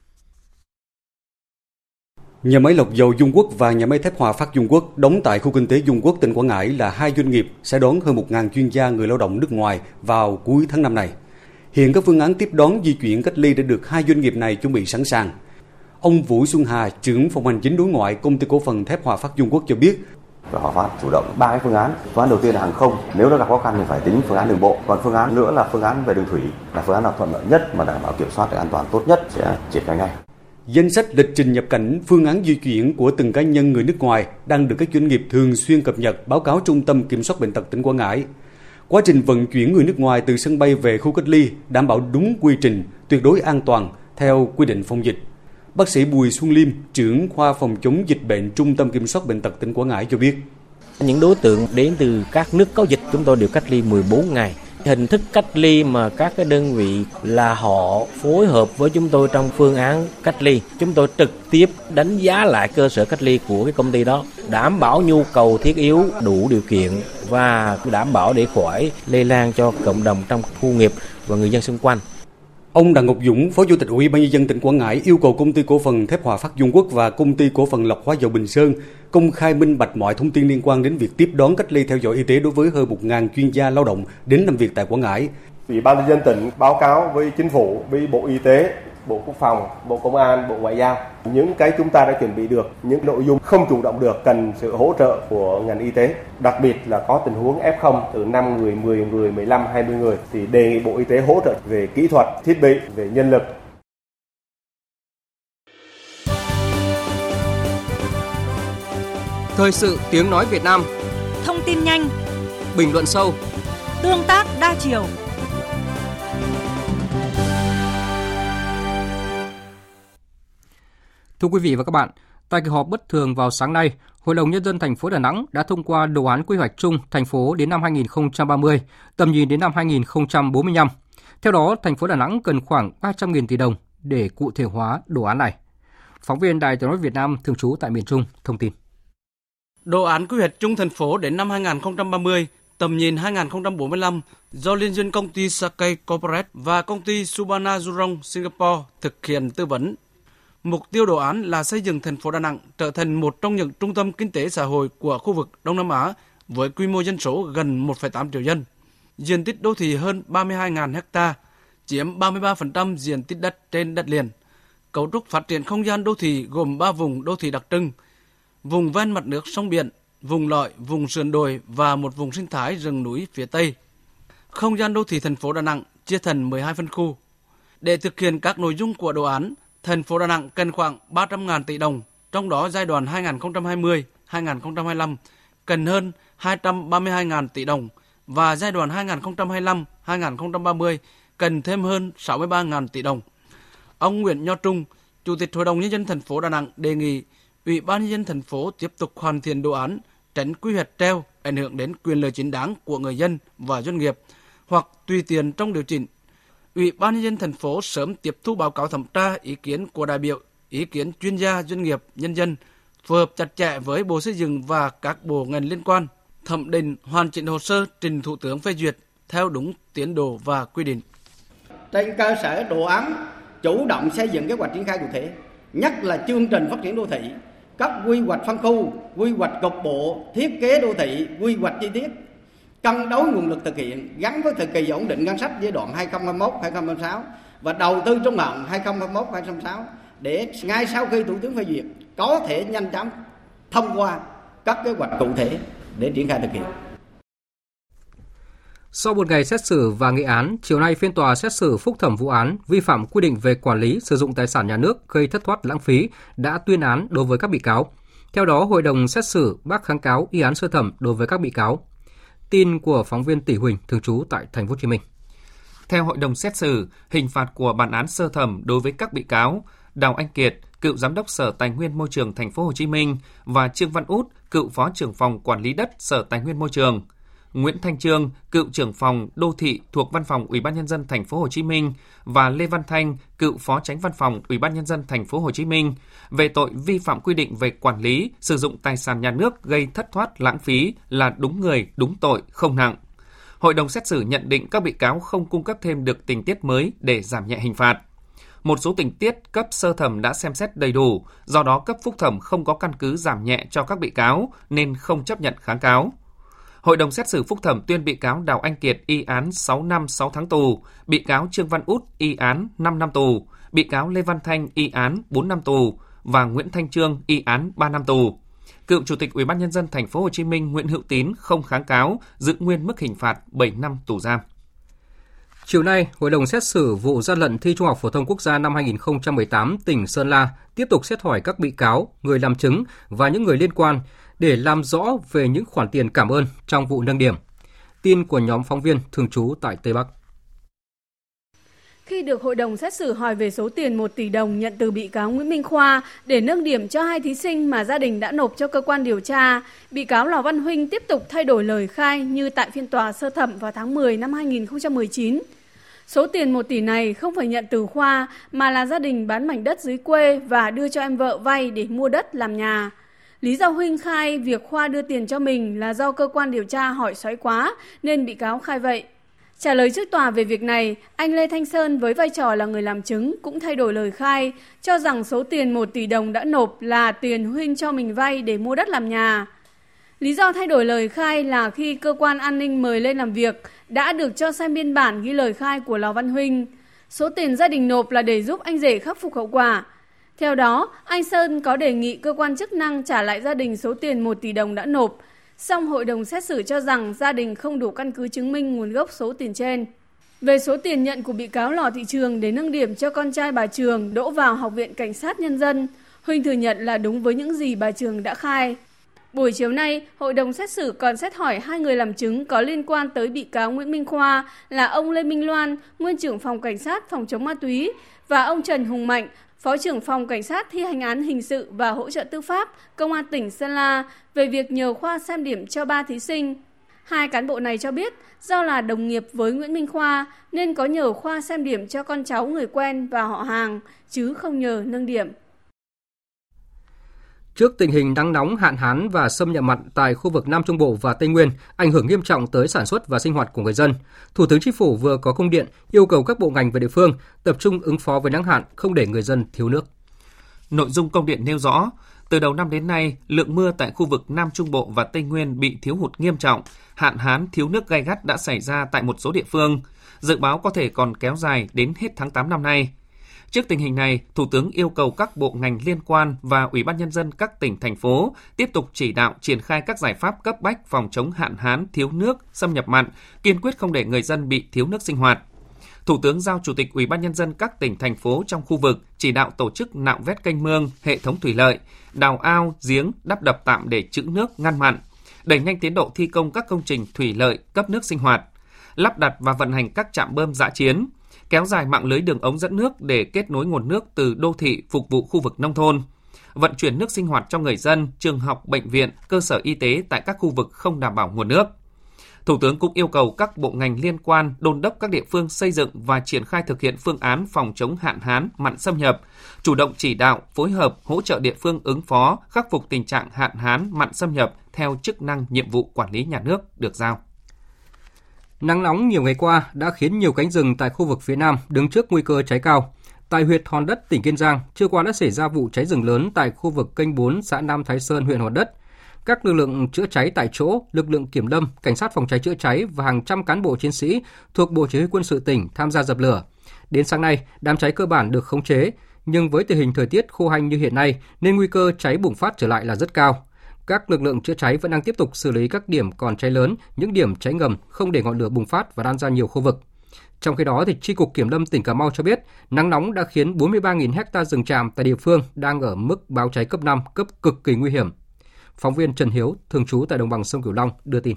Nhà máy lọc dầu Dung Quất và nhà máy thép Hòa Phát Dung Quất đóng tại khu kinh tế Dung Quất, tỉnh Quảng Ngãi là hai doanh nghiệp sẽ đón hơn một nghìn chuyên gia người lao động nước ngoài vào cuối tháng năm này. Hiện các phương án tiếp đón di chuyển cách ly đã được hai doanh nghiệp này chuẩn bị sẵn sàng. Ông Vũ Xuân Hà, trưởng phòng hành chính đối ngoại công ty cổ phần thép Hòa Phát Dung Quất cho biết. Và Hòa Phát chủ động ba cái phương án. Phương án đầu tiên là hàng không, nếu nó gặp khó khăn thì phải tính phương án đường bộ. Còn phương án nữa là phương án về đường thủy, là phương án nào thuận lợi nhất mà đảm bảo kiểm soát được an toàn tốt nhất sẽ triển khai ngay. Danh sách lịch trình nhập cảnh, phương án di chuyển của từng cá nhân người nước ngoài đang được các doanh nghiệp thường xuyên cập nhật, báo cáo Trung tâm Kiểm soát Bệnh tật tỉnh Quảng Ngãi. Quá trình vận chuyển người nước ngoài từ sân bay về khu cách ly đảm bảo đúng quy trình, tuyệt đối an toàn theo quy định phòng dịch. Bác sĩ Bùi Xuân Liêm, trưởng khoa phòng chống dịch bệnh Trung tâm Kiểm soát Bệnh tật tỉnh Quảng Ngãi cho biết. Những đối tượng đến từ các nước có dịch chúng tôi đều cách ly mười bốn ngày. Hình thức cách ly mà các cái đơn vị là họ phối hợp với chúng tôi trong phương án cách ly. Chúng tôi trực tiếp đánh giá lại cơ sở cách ly của cái công ty đó, đảm bảo nhu cầu thiết yếu đủ điều kiện và đảm bảo để khỏi lây lan cho cộng đồng trong khu nghiệp và người dân xung quanh. Ông Đặng Ngọc Dũng, Phó Chủ tịch Ủy ban nhân dân tỉnh Quảng Ngãi yêu cầu Công ty Cổ phần Thép Hòa Phát Dung Quốc và Công ty Cổ phần Lọc Hóa dầu Bình Sơn công khai minh bạch mọi thông tin liên quan đến việc tiếp đón, cách ly theo dõi y tế đối với hơn một nghìn chuyên gia lao động đến làm việc tại Quảng Ngãi. Ủy ban nhân dân tỉnh báo cáo với Chính phủ, với Bộ Y tế, Bộ Quốc phòng, Bộ Công an, Bộ Ngoại giao những cái chúng ta đã chuẩn bị được, những nội dung không chủ động được cần sự hỗ trợ của ngành y tế, đặc biệt là có tình huống ép không từ năm người, mười người, mười lăm, hai mươi người thì đề nghị Bộ Y tế hỗ trợ về kỹ thuật, thiết bị, về nhân lực. Thời sự tiếng nói Việt Nam. Thông tin nhanh, bình luận sâu, tương tác đa chiều. Thưa quý vị và các bạn, tại kỳ họp bất thường vào sáng nay, Hội đồng Nhân dân thành phố Đà Nẵng đã thông qua đồ án quy hoạch chung thành phố đến năm hai nghìn không trăm ba mươi, tầm nhìn đến năm hai nghìn không trăm bốn mươi lăm. Theo đó, thành phố Đà Nẵng cần khoảng ba trăm nghìn tỷ đồng để cụ thể hóa đồ án này. Phóng viên Đài Tiếng nói Việt Nam thường trú tại miền Trung thông tin. Đồ án quy hoạch chung thành phố đến năm hai nghìn không trăm ba mươi, tầm nhìn hai nghìn không trăm bốn mươi lăm do liên doanh công ty Sakai Corporate và công ty Surbana Jurong Singapore thực hiện tư vấn. Mục tiêu đồ án là xây dựng thành phố Đà Nẵng trở thành một trong những trung tâm kinh tế xã hội của khu vực Đông Nam Á với quy mô dân số gần một phẩy tám triệu dân, diện tích đô thị hơn ba mươi hai nghìn ha, chiếm ba mươi ba phần trăm diện tích đất trên đất liền. Cấu trúc phát triển không gian đô thị gồm ba vùng đô thị đặc trưng, vùng ven mặt nước sông biển, vùng lõi, vùng sườn đồi và một vùng sinh thái rừng núi phía Tây. Không gian đô thị thành phố Đà Nẵng chia thành mười hai phân khu. Để thực hiện các nội dung của đồ án, thành phố Đà Nẵng cần khoảng ba trăm nghìn tỷ đồng, trong đó giai đoạn hai nghìn không trăm hai mươi đến hai nghìn không trăm hai mươi lăm cần hơn hai trăm ba mươi hai nghìn tỷ đồng và giai đoạn hai nghìn không trăm hai mươi lăm đến hai nghìn không trăm ba mươi cần thêm hơn sáu mươi ba nghìn tỷ đồng. Ông Nguyễn Nho Trung, Chủ tịch Hội đồng Nhân dân thành phố Đà Nẵng đề nghị Ủy ban Nhân dân thành phố tiếp tục hoàn thiện đồ án, tránh quy hoạch treo ảnh hưởng đến quyền lợi chính đáng của người dân và doanh nghiệp hoặc tùy tiện trong điều chỉnh. Ủy ban Nhân dân thành phố sớm tiếp thu báo cáo thẩm tra ý kiến của đại biểu, ý kiến chuyên gia doanh nghiệp, nhân dân, phối hợp chặt chẽ với Bộ Xây dựng và các bộ ngành liên quan, thẩm định hoàn chỉnh hồ sơ trình Thủ tướng phê duyệt theo đúng tiến độ và quy định. Trên cơ sở đồ án, chủ động xây dựng kế hoạch triển khai cụ thể, nhất là chương trình phát triển đô thị, các quy hoạch phân khu, quy hoạch cục bộ, thiết kế đô thị, quy hoạch chi tiết, cân đối nguồn lực thực hiện gắn với thời kỳ ổn định ngân sách giai đoạn hai nghìn không trăm hai mươi mốt đến hai nghìn không trăm hai mươi sáu và đầu tư trung hạn hai nghìn không trăm hai mươi mốt đến hai nghìn không trăm hai mươi sáu để ngay sau khi Thủ tướng phê duyệt có thể nhanh chóng thông qua các kế hoạch cụ thể để triển khai thực hiện. Sau một ngày xét xử và nghị án, chiều nay phiên tòa xét xử phúc thẩm vụ án vi phạm quy định về quản lý sử dụng tài sản nhà nước gây thất thoát lãng phí đã tuyên án đối với các bị cáo. Theo đó, hội đồng xét xử bác kháng cáo y án sơ thẩm đối với các bị cáo. Tin của phóng viên Tỷ Huỳnh thường trú tại Thành phố Hồ Chí Minh. Theo hội đồng xét xử, hình phạt của bản án sơ thẩm đối với các bị cáo Đào Anh Kiệt, cựu giám đốc Sở Tài nguyên Môi trường Thành phố Hồ Chí Minh và Trương Văn Út, cựu phó trưởng phòng quản lý đất Sở Tài nguyên Môi trường, Nguyễn Thanh Trương, cựu trưởng phòng đô thị thuộc Văn phòng Ủy ban Nhân dân Thành phố Hồ Chí Minh và Lê Văn Thanh, cựu phó chánh Văn phòng Ủy ban Nhân dân Thành phố Hồ Chí Minh về tội vi phạm quy định về quản lý sử dụng tài sản nhà nước gây thất thoát lãng phí là đúng người, đúng tội, không nặng. Hội đồng xét xử nhận định các bị cáo không cung cấp thêm được tình tiết mới để giảm nhẹ hình phạt. Một số tình tiết cấp sơ thẩm đã xem xét đầy đủ, do đó cấp phúc thẩm không có căn cứ giảm nhẹ cho các bị cáo nên không chấp nhận kháng cáo. Hội đồng xét xử phúc thẩm tuyên bị cáo Đào Anh Kiệt y án sáu năm sáu tháng tù, bị cáo Trương Văn Út y án năm năm tù, bị cáo Lê Văn Thanh y án bốn năm tù và Nguyễn Thanh Trương y án ba năm tù. Cựu Chủ tịch Ủy ban Nhân dân Thành phố Hồ Chí Minh Nguyễn Hữu Tín không kháng cáo, giữ nguyên mức hình phạt bảy năm tù giam. Chiều nay, Hội đồng xét xử vụ gian lận thi Trung học phổ thông quốc gia năm hai không một tám tỉnh Sơn La tiếp tục xét hỏi các bị cáo, người làm chứng và những người liên quan để làm rõ về những khoản tiền cảm ơn trong vụ nâng điểm. Tin của nhóm phóng viên thường trú tại Tây Bắc. Khi được hội đồng xét xử hỏi về số tiền một tỷ đồng nhận từ bị cáo Nguyễn Minh Khoa để nâng điểm cho hai thí sinh mà gia đình đã nộp cho cơ quan điều tra, bị cáo Lò Văn Huynh tiếp tục thay đổi lời khai như tại phiên tòa sơ thẩm vào tháng mười năm hai không một chín. Số tiền một tỷ này không phải nhận từ Khoa mà là gia đình bán mảnh đất dưới quê và đưa cho em vợ vay để mua đất làm nhà. Lý do Huynh khai việc Khoa đưa tiền cho mình là do cơ quan điều tra hỏi xoáy quá nên bị cáo khai vậy. Trả lời trước tòa về việc này, anh Lê Thanh Sơn với vai trò là người làm chứng cũng thay đổi lời khai, cho rằng số tiền một tỷ đồng đã nộp là tiền Huynh cho mình vay để mua đất làm nhà. Lý do thay đổi lời khai là khi cơ quan an ninh mời lên làm việc đã được cho xem biên bản ghi lời khai của Lò Văn Huynh. Số tiền gia đình nộp là để giúp anh rể khắc phục hậu quả. Theo đó, anh Sơn có đề nghị cơ quan chức năng trả lại gia đình số tiền một tỷ đồng đã nộp, song hội đồng xét xử cho rằng gia đình không đủ căn cứ chứng minh nguồn gốc số tiền trên. Về số tiền nhận của bị cáo Lò Thị Trường để nâng điểm cho con trai bà Trường đỗ vào Học viện Cảnh sát Nhân dân, Huynh thừa nhận là đúng với những gì bà Trường đã khai. Buổi chiều nay, hội đồng xét xử còn xét hỏi hai người làm chứng có liên quan tới bị cáo Nguyễn Minh Khoa là ông Lê Minh Loan, nguyên trưởng phòng cảnh sát phòng chống ma túy, và ông Trần Hùng Mạnh, Phó trưởng phòng Cảnh sát thi hành án hình sự và hỗ trợ tư pháp, Công an tỉnh Sơn La về việc nhờ Khoa xem điểm cho ba thí sinh. Hai cán bộ này cho biết do là đồng nghiệp với Nguyễn Minh Khoa nên có nhờ Khoa xem điểm cho con cháu người quen và họ hàng, chứ không nhờ nâng điểm. Trước tình hình nắng nóng, hạn hán và xâm nhập mặn tại khu vực Nam Trung Bộ và Tây Nguyên ảnh hưởng nghiêm trọng tới sản xuất và sinh hoạt của người dân, Thủ tướng Chính phủ vừa có công điện yêu cầu các bộ ngành và địa phương tập trung ứng phó với nắng hạn, không để người dân thiếu nước. Nội dung công điện nêu rõ, từ đầu năm đến nay, lượng mưa tại khu vực Nam Trung Bộ và Tây Nguyên bị thiếu hụt nghiêm trọng, hạn hán thiếu nước gay gắt đã xảy ra tại một số địa phương, dự báo có thể còn kéo dài đến hết tháng tám năm nay. Trước tình hình này, Thủ tướng yêu cầu các bộ ngành liên quan và Ủy ban Nhân dân các tỉnh, thành phố tiếp tục chỉ đạo triển khai các giải pháp cấp bách phòng chống hạn hán, thiếu nước, xâm nhập mặn, kiên quyết không để người dân bị thiếu nước sinh hoạt. Thủ tướng giao Chủ tịch Ủy ban Nhân dân các tỉnh, thành phố trong khu vực chỉ đạo tổ chức nạo vét kênh mương, hệ thống thủy lợi, đào ao, giếng, đắp đập tạm để trữ nước, ngăn mặn, đẩy nhanh tiến độ thi công các công trình thủy lợi, cấp nước sinh hoạt, lắp đặt và vận hành các trạm bơm dã chiến, kéo dài mạng lưới đường ống dẫn nước để kết nối nguồn nước từ đô thị phục vụ khu vực nông thôn, vận chuyển nước sinh hoạt cho người dân, trường học, bệnh viện, cơ sở y tế tại các khu vực không đảm bảo nguồn nước. Thủ tướng cũng yêu cầu các bộ ngành liên quan đôn đốc các địa phương xây dựng và triển khai thực hiện phương án phòng chống hạn hán, mặn xâm nhập, chủ động chỉ đạo, phối hợp, hỗ trợ địa phương ứng phó, khắc phục tình trạng hạn hán, mặn xâm nhập theo chức năng nhiệm vụ quản lý nhà nước được giao. Nắng nóng nhiều ngày qua đã khiến nhiều cánh rừng tại khu vực phía Nam đứng trước nguy cơ cháy cao. Tại huyện Hòn Đất, tỉnh Kiên Giang, trưa qua đã xảy ra vụ cháy rừng lớn tại khu vực kênh bốn, xã Nam Thái Sơn, huyện Hòn Đất. Các lực lượng chữa cháy tại chỗ, lực lượng kiểm lâm, cảnh sát phòng cháy chữa cháy và hàng trăm cán bộ chiến sĩ thuộc Bộ Chỉ huy Quân sự tỉnh tham gia dập lửa. Đến sáng nay, đám cháy cơ bản được khống chế, nhưng với tình hình thời tiết khô hanh như hiện nay nên nguy cơ cháy bùng phát trở lại là rất cao. Các lực lượng chữa cháy vẫn đang tiếp tục xử lý các điểm còn cháy lớn, những điểm cháy ngầm không để ngọn lửa bùng phát và lan ra nhiều khu vực. Trong khi đó, thì Chi cục Kiểm lâm tỉnh Cà Mau cho biết, nắng nóng đã khiến bốn mươi ba nghìn ha rừng tràm tại địa phương đang ở mức báo cháy cấp năm, cấp cực kỳ nguy hiểm. Phóng viên Trần Hiếu, thường trú tại đồng bằng sông Cửu Long đưa tin.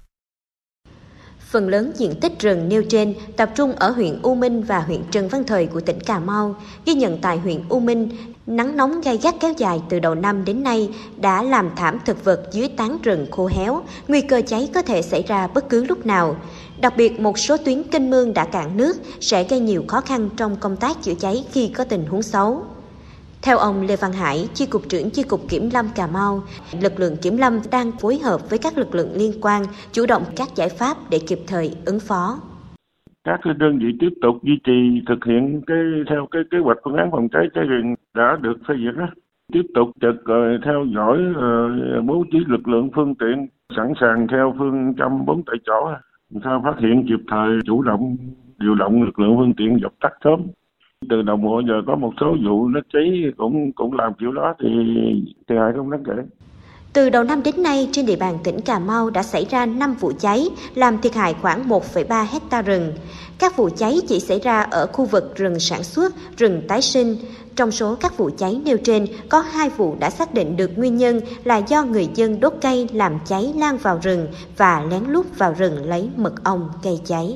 Phần lớn diện tích rừng nêu trên tập trung ở huyện U Minh và huyện Trần Văn Thời của tỉnh Cà Mau. Ghi nhận tại huyện U Minh, nắng nóng gay gắt kéo dài từ đầu năm đến nay đã làm thảm thực vật dưới tán rừng khô héo, nguy cơ cháy có thể xảy ra bất cứ lúc nào. Đặc biệt, một số tuyến kênh mương đã cạn nước sẽ gây nhiều khó khăn trong công tác chữa cháy khi có tình huống xấu. Theo ông Lê Văn Hải, Chi cục trưởng Chi cục Kiểm lâm Cà Mau, lực lượng kiểm lâm đang phối hợp với các lực lượng liên quan chủ động các giải pháp để kịp thời ứng phó. Các đơn vị tiếp tục duy trì thực hiện cái theo cái kế hoạch phương án phòng cháy cháy rừng đã được phê duyệt đó. Tiếp tục trực uh, theo dõi, uh, bố trí lực lượng phương tiện sẵn sàng theo phương châm bốn tại chỗ, sao phát hiện kịp thời, chủ động điều động lực lượng phương tiện dập tắt sớm. Từ đầu mùa giờ có một số vụ nó cháy cũng cũng làm kiểu đó thì thiệt hại không đáng kể. Từ đầu năm đến nay, trên địa bàn tỉnh Cà Mau đã xảy ra năm vụ cháy, làm thiệt hại khoảng một phẩy ba hecta rừng. Các vụ cháy chỉ xảy ra ở khu vực rừng sản xuất, rừng tái sinh. Trong số các vụ cháy nêu trên, có hai vụ đã xác định được nguyên nhân là do người dân đốt cây làm cháy lan vào rừng và lén lút vào rừng lấy mật ong gây cháy.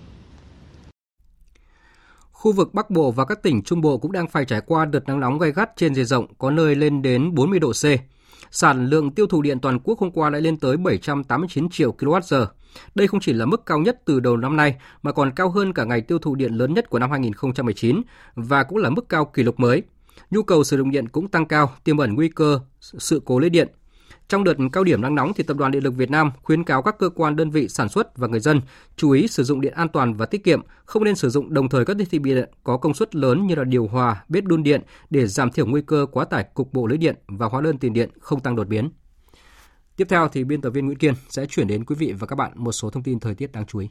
Khu vực Bắc Bộ và các tỉnh Trung Bộ cũng đang phải trải qua đợt nắng nóng gay gắt trên diện rộng, có nơi lên đến bốn mươi độ C. Sản lượng tiêu thụ điện toàn quốc hôm qua đã lên tới bảy trăm tám mươi chín triệu ki lô oát giờ. Đây không chỉ là mức cao nhất từ đầu năm nay mà còn cao hơn cả ngày tiêu thụ điện lớn nhất của năm hai nghìn không trăm mười chín và cũng là mức cao kỷ lục mới. Nhu cầu sử dụng điện cũng tăng cao, tiềm ẩn nguy cơ sự cố lưới điện. Trong đợt cao điểm nắng nóng thì Tập đoàn Điện lực Việt Nam khuyến cáo các cơ quan đơn vị sản xuất và người dân chú ý sử dụng điện an toàn và tiết kiệm, không nên sử dụng đồng thời các thiết bị điện có công suất lớn như là điều hòa, bếp đun điện để giảm thiểu nguy cơ quá tải cục bộ lưới điện và hóa đơn tiền điện không tăng đột biến. Tiếp theo thì biên tập viên Nguyễn Kiên sẽ chuyển đến quý vị và các bạn một số thông tin thời tiết đáng chú ý.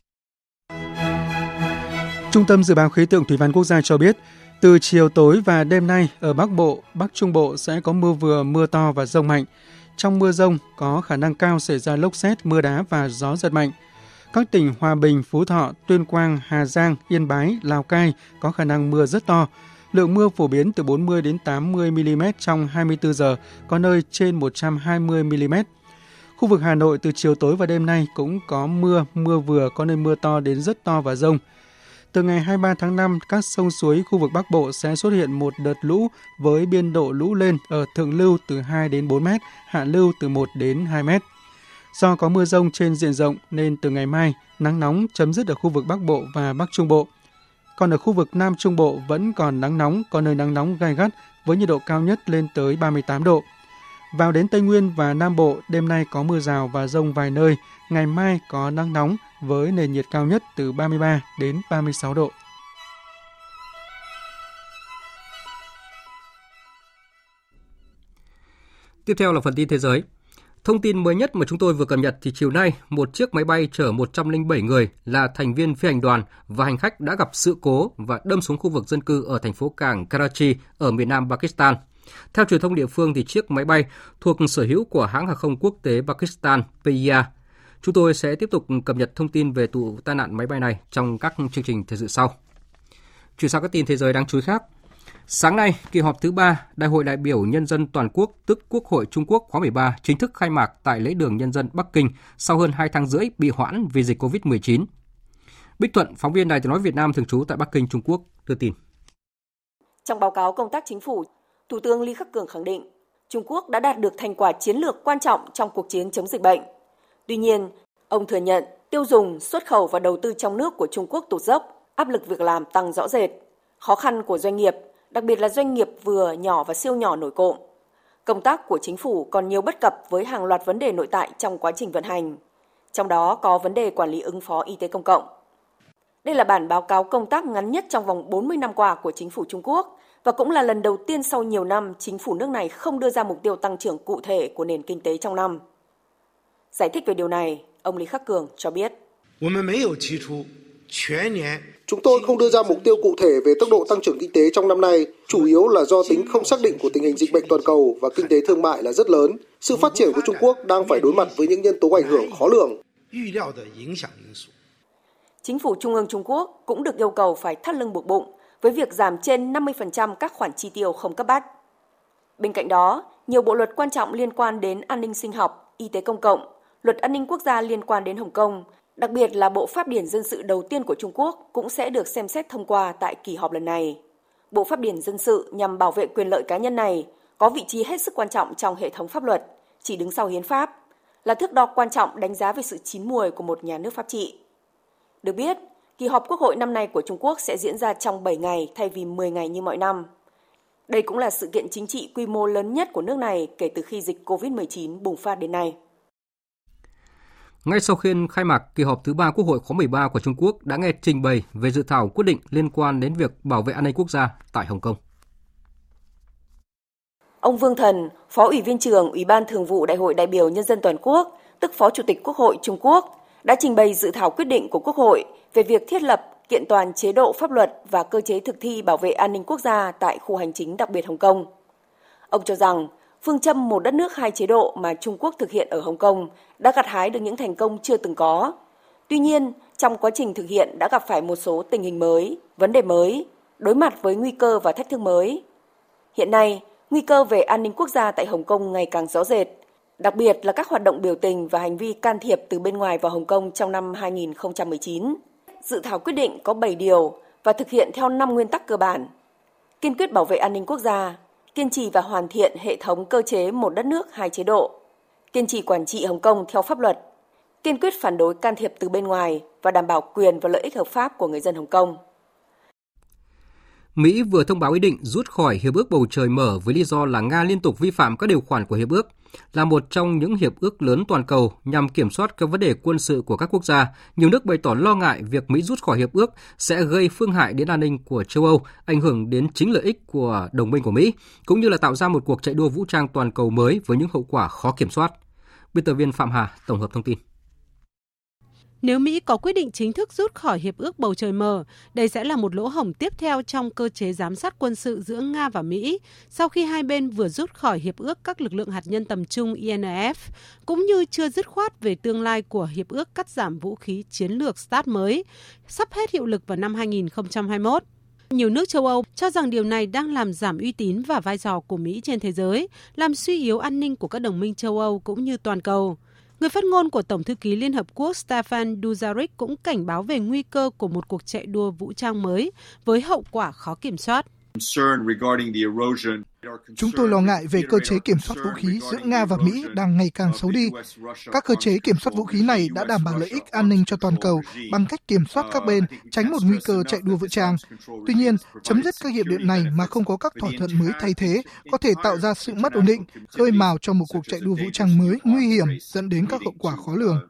Trung tâm Dự báo Khí tượng Thủy văn Quốc gia cho biết, từ chiều tối và đêm nay ở Bắc Bộ, Bắc Trung Bộ sẽ có mưa vừa, mưa to và dông mạnh. Trong mưa dông có khả năng cao xảy ra lốc sét, mưa đá và gió giật mạnh. Các tỉnh Hòa Bình, Phú Thọ, Tuyên Quang, Hà Giang, Yên Bái, Lào Cai có khả năng mưa rất to. Lượng mưa phổ biến từ bốn mươi đến tám mươi mi-li-mét trong hai mươi tư giờ, có nơi trên một trăm hai mươi mi-li-mét. Khu vực Hà Nội từ chiều tối và đêm nay cũng có mưa, mưa vừa, có nơi mưa to đến rất to và dông. Từ ngày hai mươi ba tháng năm, các sông suối khu vực Bắc Bộ sẽ xuất hiện một đợt lũ với biên độ lũ lên ở thượng lưu từ hai đến bốn mét, hạ lưu từ một đến hai mét. Do có mưa dông trên diện rộng nên từ ngày mai, nắng nóng chấm dứt ở khu vực Bắc Bộ và Bắc Trung Bộ. Còn ở khu vực Nam Trung Bộ vẫn còn nắng nóng, có nơi nắng nóng gay gắt với nhiệt độ cao nhất lên tới ba mươi tám độ. Vào đến Tây Nguyên và Nam Bộ, đêm nay có mưa rào và dông vài nơi, ngày mai có nắng nóng với nền nhiệt cao nhất từ ba mươi ba đến ba mươi sáu độ. Tiếp theo là phần tin thế giới. Thông tin mới nhất mà chúng tôi vừa cập nhật thì chiều nay, một chiếc máy bay chở một trăm lẻ bảy người là thành viên phi hành đoàn và hành khách đã gặp sự cố và đâm xuống khu vực dân cư ở thành phố cảng Karachi ở miền nam Pakistan. Theo truyền thông địa phương thì chiếc máy bay thuộc sở hữu của hãng hàng không quốc tế Pakistan P I A. Chúng tôi sẽ tiếp tục cập nhật thông tin về vụ tai nạn máy bay này trong các chương trình thời sự sau. Chuyển sang các tin thế giới đáng chú ý khác. Sáng nay, kỳ họp thứ ba Đại hội đại biểu Nhân dân toàn quốc, tức Quốc hội Trung Quốc khóa mười ba chính thức khai mạc tại lễ đường Nhân dân Bắc Kinh sau hơn hai tháng rưỡi bị hoãn vì dịch covid mười chín. Bích Thuận, phóng viên Đài Tiếng nói Việt Nam thường trú tại Bắc Kinh, Trung Quốc, đưa tin. Trong báo cáo công tác chính phủ, Thủ tướng Lý Khắc Cường khẳng định Trung Quốc đã đạt được thành quả chiến lược quan trọng trong cuộc chiến chống dịch bệnh. Tuy nhiên, ông thừa nhận tiêu dùng, xuất khẩu và đầu tư trong nước của Trung Quốc tụt dốc, áp lực việc làm tăng rõ rệt. Khó khăn của doanh nghiệp, đặc biệt là doanh nghiệp vừa, nhỏ và siêu nhỏ nổi cộm. Công tác của chính phủ còn nhiều bất cập với hàng loạt vấn đề nội tại trong quá trình vận hành. Trong đó có vấn đề quản lý ứng phó y tế công cộng. Đây là bản báo cáo công tác ngắn nhất trong vòng bốn mươi năm qua của chính phủ Trung Quốc và cũng là lần đầu tiên sau nhiều năm chính phủ nước này không đưa ra mục tiêu tăng trưởng cụ thể của nền kinh tế trong năm. Giải thích về điều này, ông Lý Khắc Cường cho biết. Chúng tôi không đưa ra mục tiêu cụ thể về tốc độ tăng trưởng kinh tế trong năm nay, chủ yếu là do tính không xác định của tình hình dịch bệnh toàn cầu và kinh tế thương mại là rất lớn. Sự phát triển của Trung Quốc đang phải đối mặt với những nhân tố ảnh hưởng khó lường. Chính phủ Trung ương Trung Quốc cũng được yêu cầu phải thắt lưng buộc bụng với việc giảm trên năm mươi phần trăm các khoản chi tiêu không cấp bách. Bên cạnh đó, nhiều bộ luật quan trọng liên quan đến an ninh sinh học, y tế công cộng, luật an ninh quốc gia liên quan đến Hồng Kông, đặc biệt là Bộ Pháp điển Dân sự đầu tiên của Trung Quốc cũng sẽ được xem xét thông qua tại kỳ họp lần này. Bộ Pháp điển Dân sự nhằm bảo vệ quyền lợi cá nhân này có vị trí hết sức quan trọng trong hệ thống pháp luật, chỉ đứng sau hiến pháp, là thước đo quan trọng đánh giá về sự chín muồi của một nhà nước pháp trị. Được biết, kỳ họp Quốc hội năm nay của Trung Quốc sẽ diễn ra trong bảy ngày thay vì mười ngày như mọi năm. Đây cũng là sự kiện chính trị quy mô lớn nhất của nước này kể từ khi dịch covid mười chín bùng phát đến nay. Ngay sau khi khai mạc kỳ họp thứ ba Quốc hội khóa mười ba của Trung Quốc đã nghe trình bày về dự thảo quyết định liên quan đến việc bảo vệ an ninh quốc gia tại Hồng Kông. Ông Vương Thần, Phó Ủy viên trưởng Ủy ban Thường vụ Đại hội đại biểu Nhân dân toàn quốc, tức Phó Chủ tịch Quốc hội Trung Quốc, đã trình bày dự thảo quyết định của Quốc hội về việc thiết lập, kiện toàn chế độ pháp luật và cơ chế thực thi bảo vệ an ninh quốc gia tại khu hành chính đặc biệt Hồng Kông. Ông cho rằng Phương châm một đất nước hai chế độ mà Trung Quốc thực hiện ở Hồng Kông đã gặt hái được những thành công chưa từng có. Tuy nhiên, trong quá trình thực hiện đã gặp phải một số tình hình mới, vấn đề mới, đối mặt với nguy cơ và thách thức mới. Hiện nay, nguy cơ về an ninh quốc gia tại Hồng Kông ngày càng rõ rệt, đặc biệt là các hoạt động biểu tình và hành vi can thiệp từ bên ngoài vào Hồng Kông trong năm hai nghìn không trăm mười chín. Dự thảo quyết định có bảy điều và thực hiện theo năm nguyên tắc cơ bản. Kiên quyết bảo vệ an ninh quốc gia, kiên trì và hoàn thiện hệ thống cơ chế một đất nước hai chế độ, kiên trì quản trị Hồng Kông theo pháp luật, kiên quyết phản đối can thiệp từ bên ngoài và đảm bảo quyền và lợi ích hợp pháp của người dân Hồng Kông. Mỹ vừa thông báo ý định rút khỏi Hiệp ước Bầu Trời Mở với lý do là Nga liên tục vi phạm các điều khoản của Hiệp ước. Là một trong những hiệp ước lớn toàn cầu nhằm kiểm soát các vấn đề quân sự của các quốc gia, nhiều nước bày tỏ lo ngại việc Mỹ rút khỏi hiệp ước sẽ gây phương hại đến an ninh của châu Âu, ảnh hưởng đến chính lợi ích của đồng minh của Mỹ, cũng như là tạo ra một cuộc chạy đua vũ trang toàn cầu mới với những hậu quả khó kiểm soát. Biên tập viên Phạm Hà tổng hợp thông tin. Nếu Mỹ có quyết định chính thức rút khỏi Hiệp ước Bầu Trời Mở, đây sẽ là một lỗ hổng tiếp theo trong cơ chế giám sát quân sự giữa Nga và Mỹ, sau khi hai bên vừa rút khỏi Hiệp ước các lực lượng hạt nhân tầm trung I N F, cũng như chưa dứt khoát về tương lai của Hiệp ước cắt giảm vũ khí chiến lược START mới, sắp hết hiệu lực vào năm hai nghìn không trăm hai mươi mốt. Nhiều nước châu Âu cho rằng điều này đang làm giảm uy tín và vai trò của Mỹ trên thế giới, làm suy yếu an ninh của các đồng minh châu Âu cũng như toàn cầu. Người phát ngôn của Tổng thư ký Liên Hợp Quốc Stefan Dujarric cũng cảnh báo về nguy cơ của một cuộc chạy đua vũ trang mới với hậu quả khó kiểm soát. Chúng tôi lo ngại về cơ chế kiểm soát vũ khí giữa Nga và Mỹ đang ngày càng xấu đi. Các cơ chế kiểm soát vũ khí này đã đảm bảo lợi ích an ninh cho toàn cầu bằng cách kiểm soát các bên, tránh một nguy cơ chạy đua vũ trang. Tuy nhiên, chấm dứt các hiệp định này mà không có các thỏa thuận mới thay thế có thể tạo ra sự mất ổn định, khơi mào cho một cuộc chạy đua vũ trang mới nguy hiểm dẫn đến các hậu quả khó lường.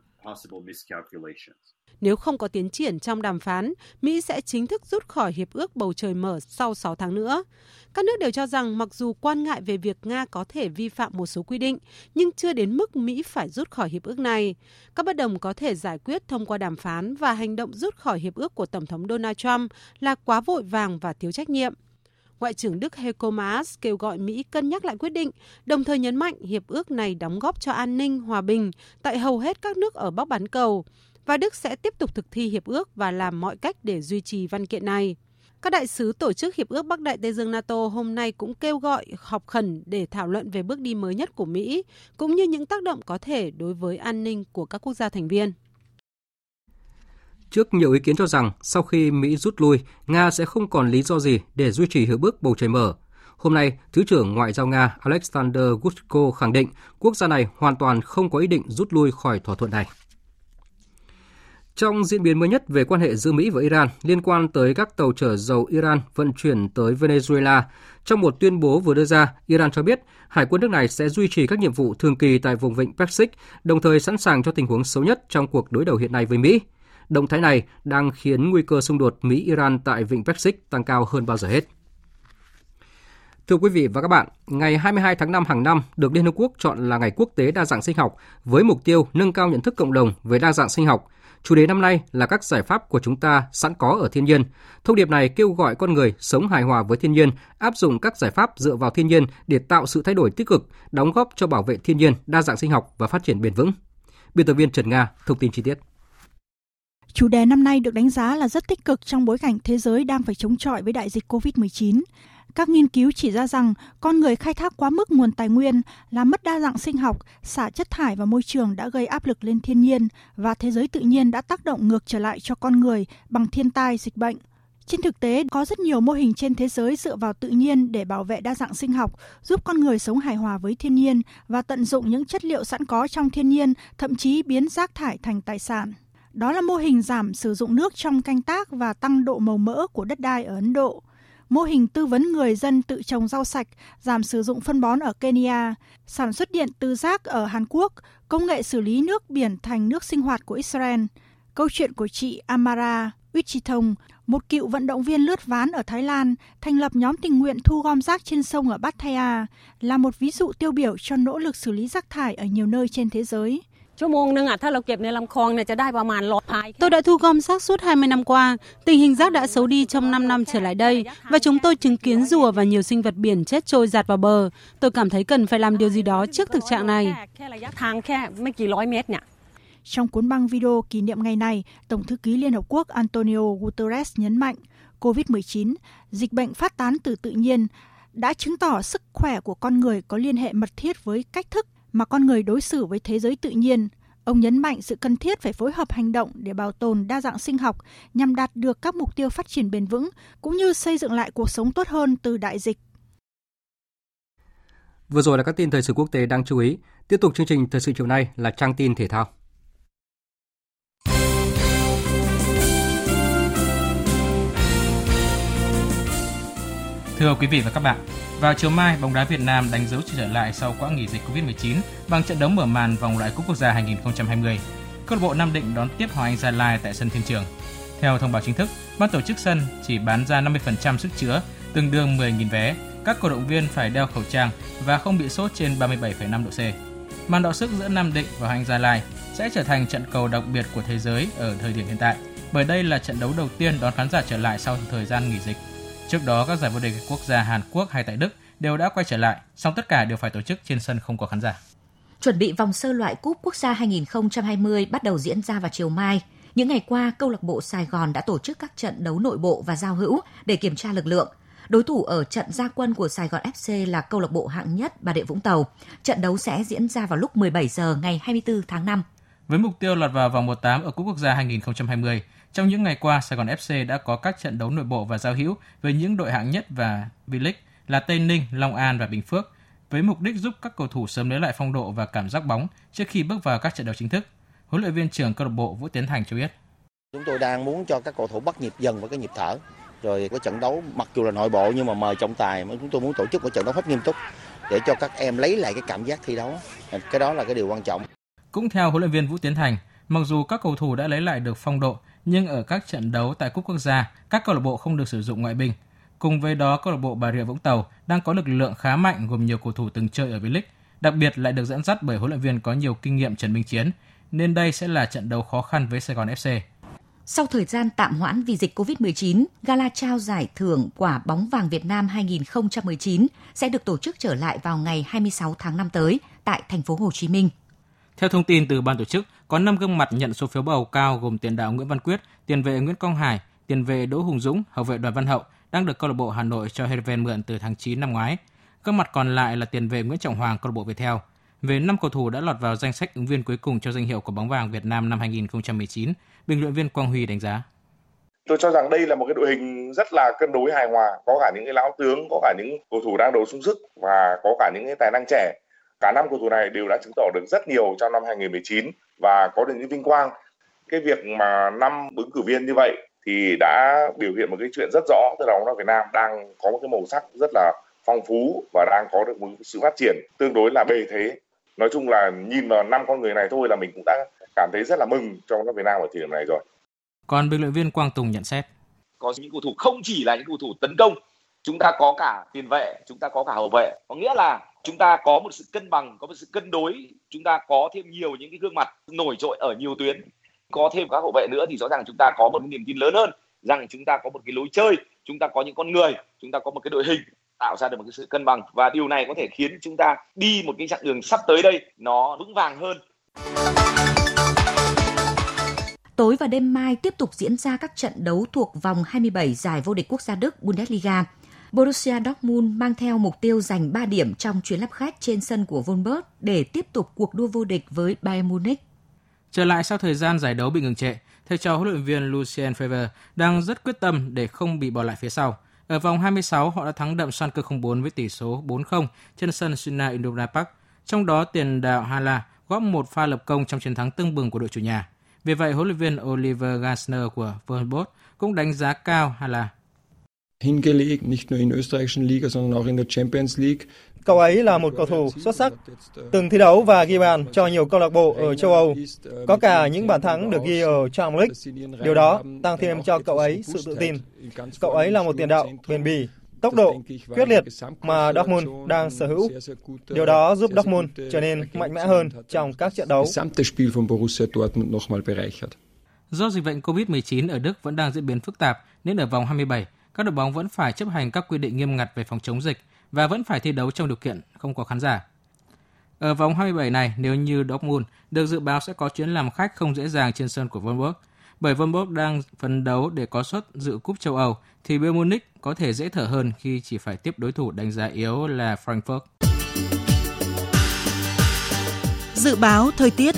Nếu không có tiến triển trong đàm phán, Mỹ sẽ chính thức rút khỏi Hiệp ước Bầu Trời Mở sau sáu tháng nữa. Các nước đều cho rằng mặc dù quan ngại về việc Nga có thể vi phạm một số quy định, nhưng chưa đến mức Mỹ phải rút khỏi hiệp ước này. Các bất đồng có thể giải quyết thông qua đàm phán và hành động rút khỏi hiệp ước của Tổng thống Donald Trump là quá vội vàng và thiếu trách nhiệm. Ngoại trưởng Đức Heiko Maas kêu gọi Mỹ cân nhắc lại quyết định, đồng thời nhấn mạnh hiệp ước này đóng góp cho an ninh, hòa bình tại hầu hết các nước ở Bắc bán cầu, và Đức sẽ tiếp tục thực thi hiệp ước và làm mọi cách để duy trì văn kiện này. Các đại sứ tổ chức Hiệp ước Bắc Đại Tây Dương NATO hôm nay cũng kêu gọi họp khẩn để thảo luận về bước đi mới nhất của Mỹ, cũng như những tác động có thể đối với an ninh của các quốc gia thành viên. Trước nhiều ý kiến cho rằng sau khi Mỹ rút lui, Nga sẽ không còn lý do gì để duy trì hiệp ước Bầu Trời Mở. Hôm nay, Thứ trưởng Ngoại giao Nga Alexander Gushko khẳng định quốc gia này hoàn toàn không có ý định rút lui khỏi thỏa thuận này. Trong diễn biến mới nhất về quan hệ giữa Mỹ và Iran liên quan tới các tàu chở dầu Iran vận chuyển tới Venezuela, trong một tuyên bố vừa đưa ra, Iran cho biết hải quân nước này sẽ duy trì các nhiệm vụ thường kỳ tại vùng vịnh Persic, đồng thời sẵn sàng cho tình huống xấu nhất trong cuộc đối đầu hiện nay với Mỹ. Động thái này đang khiến nguy cơ xung đột Mỹ-Iran tại vịnh Persic tăng cao hơn bao giờ hết. Thưa quý vị và các bạn, ngày hai mươi hai tháng năm hàng năm được Liên Hợp Quốc chọn là Ngày Quốc tế Đa dạng sinh học với mục tiêu nâng cao nhận thức cộng đồng về đa dạng sinh học. Chủ đề năm nay là các giải pháp của chúng ta sẵn có ở thiên nhiên. Thông điệp này kêu gọi con người sống hài hòa với thiên nhiên, áp dụng các giải pháp dựa vào thiên nhiên để tạo sự thay đổi tích cực, đóng góp cho bảo vệ thiên nhiên, đa dạng sinh học và phát triển bền vững. Biên tập viên Trần Nga thông tin chi tiết. Chủ đề năm nay được đánh giá là rất tích cực trong bối cảnh thế giới đang phải chống chọi với đại dịch covid mười chín. Các nghiên cứu chỉ ra rằng con người khai thác quá mức nguồn tài nguyên, làm mất đa dạng sinh học, xả chất thải vào môi trường đã gây áp lực lên thiên nhiên và thế giới tự nhiên đã tác động ngược trở lại cho con người bằng thiên tai, dịch bệnh. Trên thực tế, có rất nhiều mô hình trên thế giới dựa vào tự nhiên để bảo vệ đa dạng sinh học, giúp con người sống hài hòa với thiên nhiên và tận dụng những chất liệu sẵn có trong thiên nhiên, thậm chí biến rác thải thành tài sản. Đó là mô hình giảm sử dụng nước trong canh tác và tăng độ màu mỡ của đất đai ở Ấn Độ. Mô hình tư vấn người dân tự trồng rau sạch, giảm sử dụng phân bón ở Kenya, sản xuất điện từ rác ở Hàn Quốc, công nghệ xử lý nước biển thành nước sinh hoạt của Israel. Câu chuyện của chị Amara Wichitong, một cựu vận động viên lướt ván ở Thái Lan, thành lập nhóm tình nguyện thu gom rác trên sông ở Pattaya, là một ví dụ tiêu biểu cho nỗ lực xử lý rác thải ở nhiều nơi trên thế giới. Tôi đã thu gom rác suốt hai mươi năm qua, tình hình rác đã xấu đi trong năm năm trở lại đây và chúng tôi chứng kiến rùa và nhiều sinh vật biển chết trôi dạt vào bờ. Tôi cảm thấy cần phải làm điều gì đó trước thực trạng này. Trong cuốn băng video kỷ niệm ngày này, Tổng thư ký Liên Hợp Quốc Antonio Guterres nhấn mạnh covid mười chín, dịch bệnh phát tán từ tự nhiên, đã chứng tỏ sức khỏe của con người có liên hệ mật thiết với cách thức mà con người đối xử với thế giới tự nhiên. Ông nhấn mạnh sự cần thiết phải phối hợp hành động để bảo tồn đa dạng sinh học nhằm đạt được các mục tiêu phát triển bền vững, cũng như xây dựng lại cuộc sống tốt hơn từ đại dịch. Vừa rồi là các tin thời sự quốc tế đáng chú ý. Tiếp tục chương trình thời sự chiều nay là trang tin thể thao. Thưa quý vị và các bạn, vào chiều mai, bóng đá Việt Nam đánh dấu trở lại sau quãng nghỉ dịch covid mười chín bằng trận đấu mở màn vòng loại cúp quốc gia hai không hai không. Câu lạc bộ Nam Định đón tiếp Hoàng Anh Gia Lai tại sân Thiên Trường. Theo thông báo chính thức, ban tổ chức sân chỉ bán ra năm mươi phần trăm sức chứa, tương đương mười nghìn vé. Các cổ động viên phải đeo khẩu trang và không bị sốt trên ba mươi bảy phẩy năm độ C. Màn đọ sức giữa Nam Định và Hoàng Anh Gia Lai sẽ trở thành trận cầu đặc biệt của thế giới ở thời điểm hiện tại, bởi đây là trận đấu đầu tiên đón khán giả trở lại sau thời gian nghỉ dịch. Trước đó, các giải vô địch quốc gia Hàn Quốc hay tại Đức đều đã quay trở lại, song tất cả đều phải tổ chức trên sân không có khán giả. Chuẩn bị vòng sơ loại cúp quốc gia hai không hai không bắt đầu diễn ra vào chiều mai. Những ngày qua, câu lạc bộ Sài Gòn đã tổ chức các trận đấu nội bộ và giao hữu để kiểm tra lực lượng. Đối thủ ở trận ra quân của Sài Gòn ép xê là câu lạc bộ hạng nhất Bà Rịa Vũng Tàu. Trận đấu sẽ diễn ra vào lúc mười bảy giờ ngày hai mươi tư tháng năm. Với mục tiêu lọt vào vòng một tám ở cúp quốc gia hai không hai không, trong những ngày qua, Sài Gòn ép xê đã có các trận đấu nội bộ và giao hữu với những đội hạng nhất và V-League là Tây Ninh, Long An và Bình Phước, với mục đích giúp các cầu thủ sớm lấy lại phong độ và cảm giác bóng trước khi bước vào các trận đấu chính thức. Huấn luyện viên trưởng câu lạc bộ Vũ Tiến Thành cho biết: Chúng tôi đang muốn cho các cầu thủ bắt nhịp dần với cái nhịp thở. Rồi cái trận đấu mặc dù là nội bộ nhưng mà mời trọng tài, mà chúng tôi muốn tổ chức một trận đấu hết nghiêm túc để cho các em lấy lại cái cảm giác thi đấu. Cái đó là cái điều quan trọng. Cũng theo huấn luyện viên Vũ Tiến Thành, mặc dù các cầu thủ đã lấy lại được phong độ, nhưng ở các trận đấu tại cúp quốc gia, các câu lạc bộ không được sử dụng ngoại binh. Cùng với đó, câu lạc bộ Bà Rịa Vũng Tàu đang có lực lượng khá mạnh gồm nhiều cầu thủ từng chơi ở V-League, đặc biệt lại được dẫn dắt bởi huấn luyện viên có nhiều kinh nghiệm Trần Minh Chiến, nên đây sẽ là trận đấu khó khăn với Sài Gòn ép xê. Sau thời gian tạm hoãn vì dịch covid mười chín, gala trao giải thưởng quả bóng vàng Việt Nam hai không một chín sẽ được tổ chức trở lại vào ngày hai mươi sáu tháng năm tới tại thành phố Hồ Chí Minh. Theo thông tin từ ban tổ chức, có năm gương mặt nhận số phiếu bầu cao gồm tiền đạo Nguyễn Văn Quyết, tiền vệ Nguyễn Công Hải, tiền vệ Đỗ Hùng Dũng, hậu vệ Đoàn Văn Hậu đang được câu lạc bộ Hà Nội cho Heerenveen mượn từ tháng chín năm ngoái. Gương mặt còn lại là tiền vệ Nguyễn Trọng Hoàng, câu lạc bộ Viettel. Về năm cầu thủ đã lọt vào danh sách ứng viên cuối cùng cho danh hiệu quả bóng vàng Việt Nam năm hai không một chín, bình luận viên Quang Huy đánh giá: Tôi cho rằng đây là một cái đội hình rất là cân đối hài hòa, có cả những cái lão tướng, có cả những cầu thủ đang đấu sung sức và có cả những cái tài năng trẻ. Cả năm cầu thủ này đều đã chứng tỏ được rất nhiều trong năm hai không một chín và có được những vinh quang. Cái việc mà năm ứng cử viên như vậy thì đã biểu hiện một cái chuyện rất rõ, tức là bóng đá Việt Nam đang có một cái màu sắc rất là phong phú và đang có được một sự phát triển tương đối là bề thế. Nói chung là nhìn vào năm con người này thôi là mình cũng đã cảm thấy rất là mừng cho bóng đá Việt Nam ở thời điểm này rồi. Còn bình luận viên Quang Tùng nhận xét: Có những cầu thủ không chỉ là những cầu thủ tấn công, chúng ta có cả tiền vệ, chúng ta có cả hậu vệ. Có nghĩa là chúng ta có một sự cân bằng, có một sự cân đối, chúng ta có thêm nhiều những cái gương mặt nổi trội ở nhiều tuyến. Có thêm các hậu vệ nữa thì rõ ràng chúng ta có một niềm tin lớn hơn rằng chúng ta có một cái lối chơi, chúng ta có những con người, chúng ta có một cái đội hình tạo ra được một cái sự cân bằng, và điều này có thể khiến chúng ta đi một cái chặng đường sắp tới đây nó vững vàng hơn. Tối và đêm mai tiếp tục diễn ra các trận đấu thuộc vòng hai mươi bảy giải vô địch quốc gia Đức Bundesliga. Borussia Dortmund mang theo mục tiêu giành ba điểm trong chuyến làm khách trên sân của Wolfsburg để tiếp tục cuộc đua vô địch với Bayern Munich. Trở lại sau thời gian giải đấu bị ngừng trệ, thầy trò huấn luyện viên Lucien Favre đang rất quyết tâm để không bị bỏ lại phía sau. Ở vòng hai mươi sáu, họ đã thắng đậm Schalke không bốn với tỷ số bốn không trên sân Signal Iduna Park. Trong đó, tiền đạo Hala góp một pha lập công trong chiến thắng tưng bừng của đội chủ nhà. Vì vậy, huấn luyện viên Oliver Glasner của Wolfsburg cũng đánh giá cao Hala. Hingelegt, nicht nur in österreichischen Liga, sondern auch in der Champions League. Cậu ấy là một cầu thủ xuất sắc, từng thi đấu và ghi bàn cho nhiều câu lạc bộ ở châu Âu. Có cả những bàn thắng được ghi ở Champions League. Điều đó tăng thêm cho cậu ấy sự tự tin. Cậu ấy là một tiền đạo bền bỉ. tốc độ, quyết liệt mà Dortmund đang sở hữu. Điều đó giúp Dortmund trở nên mạnh mẽ hơn trong các trận đấu. Do dịch bệnh covid mười chín ở Đức vẫn đang diễn biến phức tạp nên ở vòng hai mươi bảy, các đội bóng vẫn phải chấp hành các quy định nghiêm ngặt về phòng chống dịch và vẫn phải thi đấu trong điều kiện không có khán giả. Ở vòng hai mươi bảy này, nếu như Dortmund được dự báo sẽ có chuyến làm khách không dễ dàng trên sân của Wolfsburg, bởi Wolfsburg đang phấn đấu để có suất dự cúp châu Âu, thì Bayern Munich có thể dễ thở hơn khi chỉ phải tiếp đối thủ đánh giá yếu là Frankfurt. Dự báo thời tiết.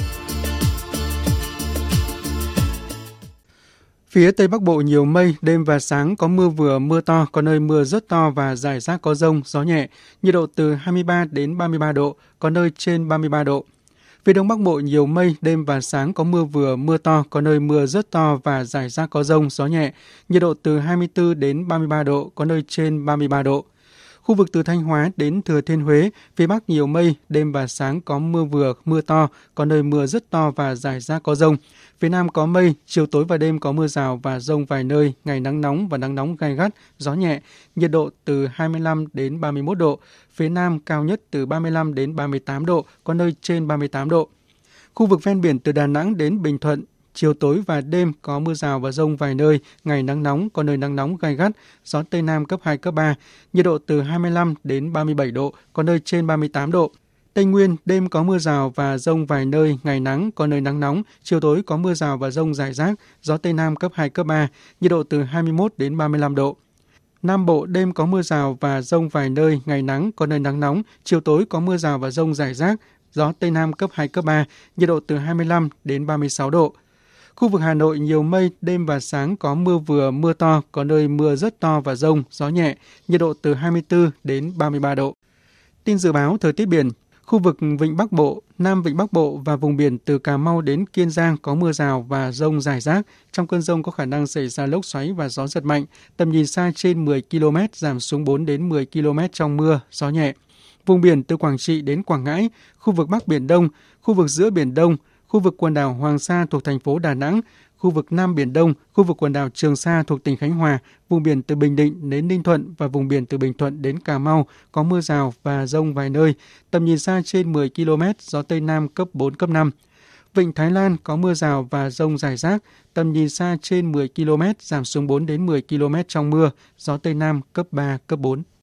Phía Tây Bắc Bộ nhiều mây, đêm và sáng có mưa vừa, mưa to, có nơi mưa rất to và rải rác có dông, gió nhẹ, nhiệt độ từ hai mươi ba đến ba mươi ba độ, có nơi trên ba mươi ba độ. Phía Đông Bắc Bộ nhiều mây, đêm và sáng có mưa vừa, mưa to, có nơi mưa rất to và rải rác có dông, gió nhẹ, nhiệt độ từ hai mươi tư đến ba mươi ba độ, có nơi trên ba mươi ba độ. Khu vực từ Thanh Hóa đến Thừa Thiên Huế, phía Bắc nhiều mây, đêm và sáng có mưa vừa, mưa to, có nơi mưa rất to và rải rác có dông. Phía Nam có mây, chiều tối và đêm có mưa rào và dông vài nơi, ngày nắng nóng và nắng nóng gai gắt, gió nhẹ, nhiệt độ từ hai mươi lăm đến ba mươi mốt độ. Phía Nam cao nhất từ ba mươi lăm đến ba mươi tám độ, có nơi trên ba mươi tám độ. Khu vực ven biển từ Đà Nẵng đến Bình Thuận, chiều tối và đêm có mưa rào và dông vài nơi, ngày nắng nóng, có nơi nắng nóng gai gắt, gió Tây Nam cấp hai, cấp ba, nhiệt độ từ hai mươi lăm đến ba mươi bảy độ, có nơi trên ba mươi tám độ. Tây Nguyên, đêm có mưa rào và dông vài nơi, ngày nắng, có nơi nắng nóng, chiều tối có mưa rào và dông rải rác, gió Tây Nam cấp hai, cấp ba, nhiệt độ từ hai mươi mốt đến ba mươi lăm độ. Nam Bộ, đêm có mưa rào và dông vài nơi, ngày nắng, có nơi nắng nóng, chiều tối có mưa rào và dông rải rác, gió Tây Nam cấp hai, cấp ba, nhiệt độ từ hai mươi lăm đến ba mươi sáu độ. Khu vực Hà Nội nhiều mây, đêm và sáng có mưa vừa, mưa to, có nơi mưa rất to và dông, gió nhẹ, nhiệt độ từ hai mươi tư đến ba mươi ba độ. Tin dự báo thời tiết biển. Khu vực Vịnh Bắc Bộ, Nam Vịnh Bắc Bộ và vùng biển từ Cà Mau đến Kiên Giang có mưa rào và dông rải rác. Trong cơn dông có khả năng xảy ra lốc xoáy và gió giật mạnh. Tầm nhìn xa trên mười ki lô mét, giảm xuống bốn đến mười ki lô mét trong mưa, gió nhẹ. Vùng biển từ Quảng Trị đến Quảng Ngãi, khu vực Bắc Biển Đông, khu vực giữa Biển Đông, khu vực quần đảo Hoàng Sa thuộc thành phố Đà Nẵng, khu vực Nam Biển Đông, khu vực quần đảo Trường Sa thuộc tỉnh Khánh Hòa, vùng biển từ Bình Định đến Ninh Thuận và vùng biển từ Bình Thuận đến Cà Mau có mưa rào và dông vài nơi, tầm nhìn xa trên mười ki lô mét, gió Tây Nam cấp bốn, cấp năm. Vịnh Thái Lan có mưa rào và dông rải rác, tầm nhìn xa trên mười ki lô mét, giảm xuống bốn đến mười ki lô mét trong mưa, gió Tây Nam cấp ba, cấp bốn.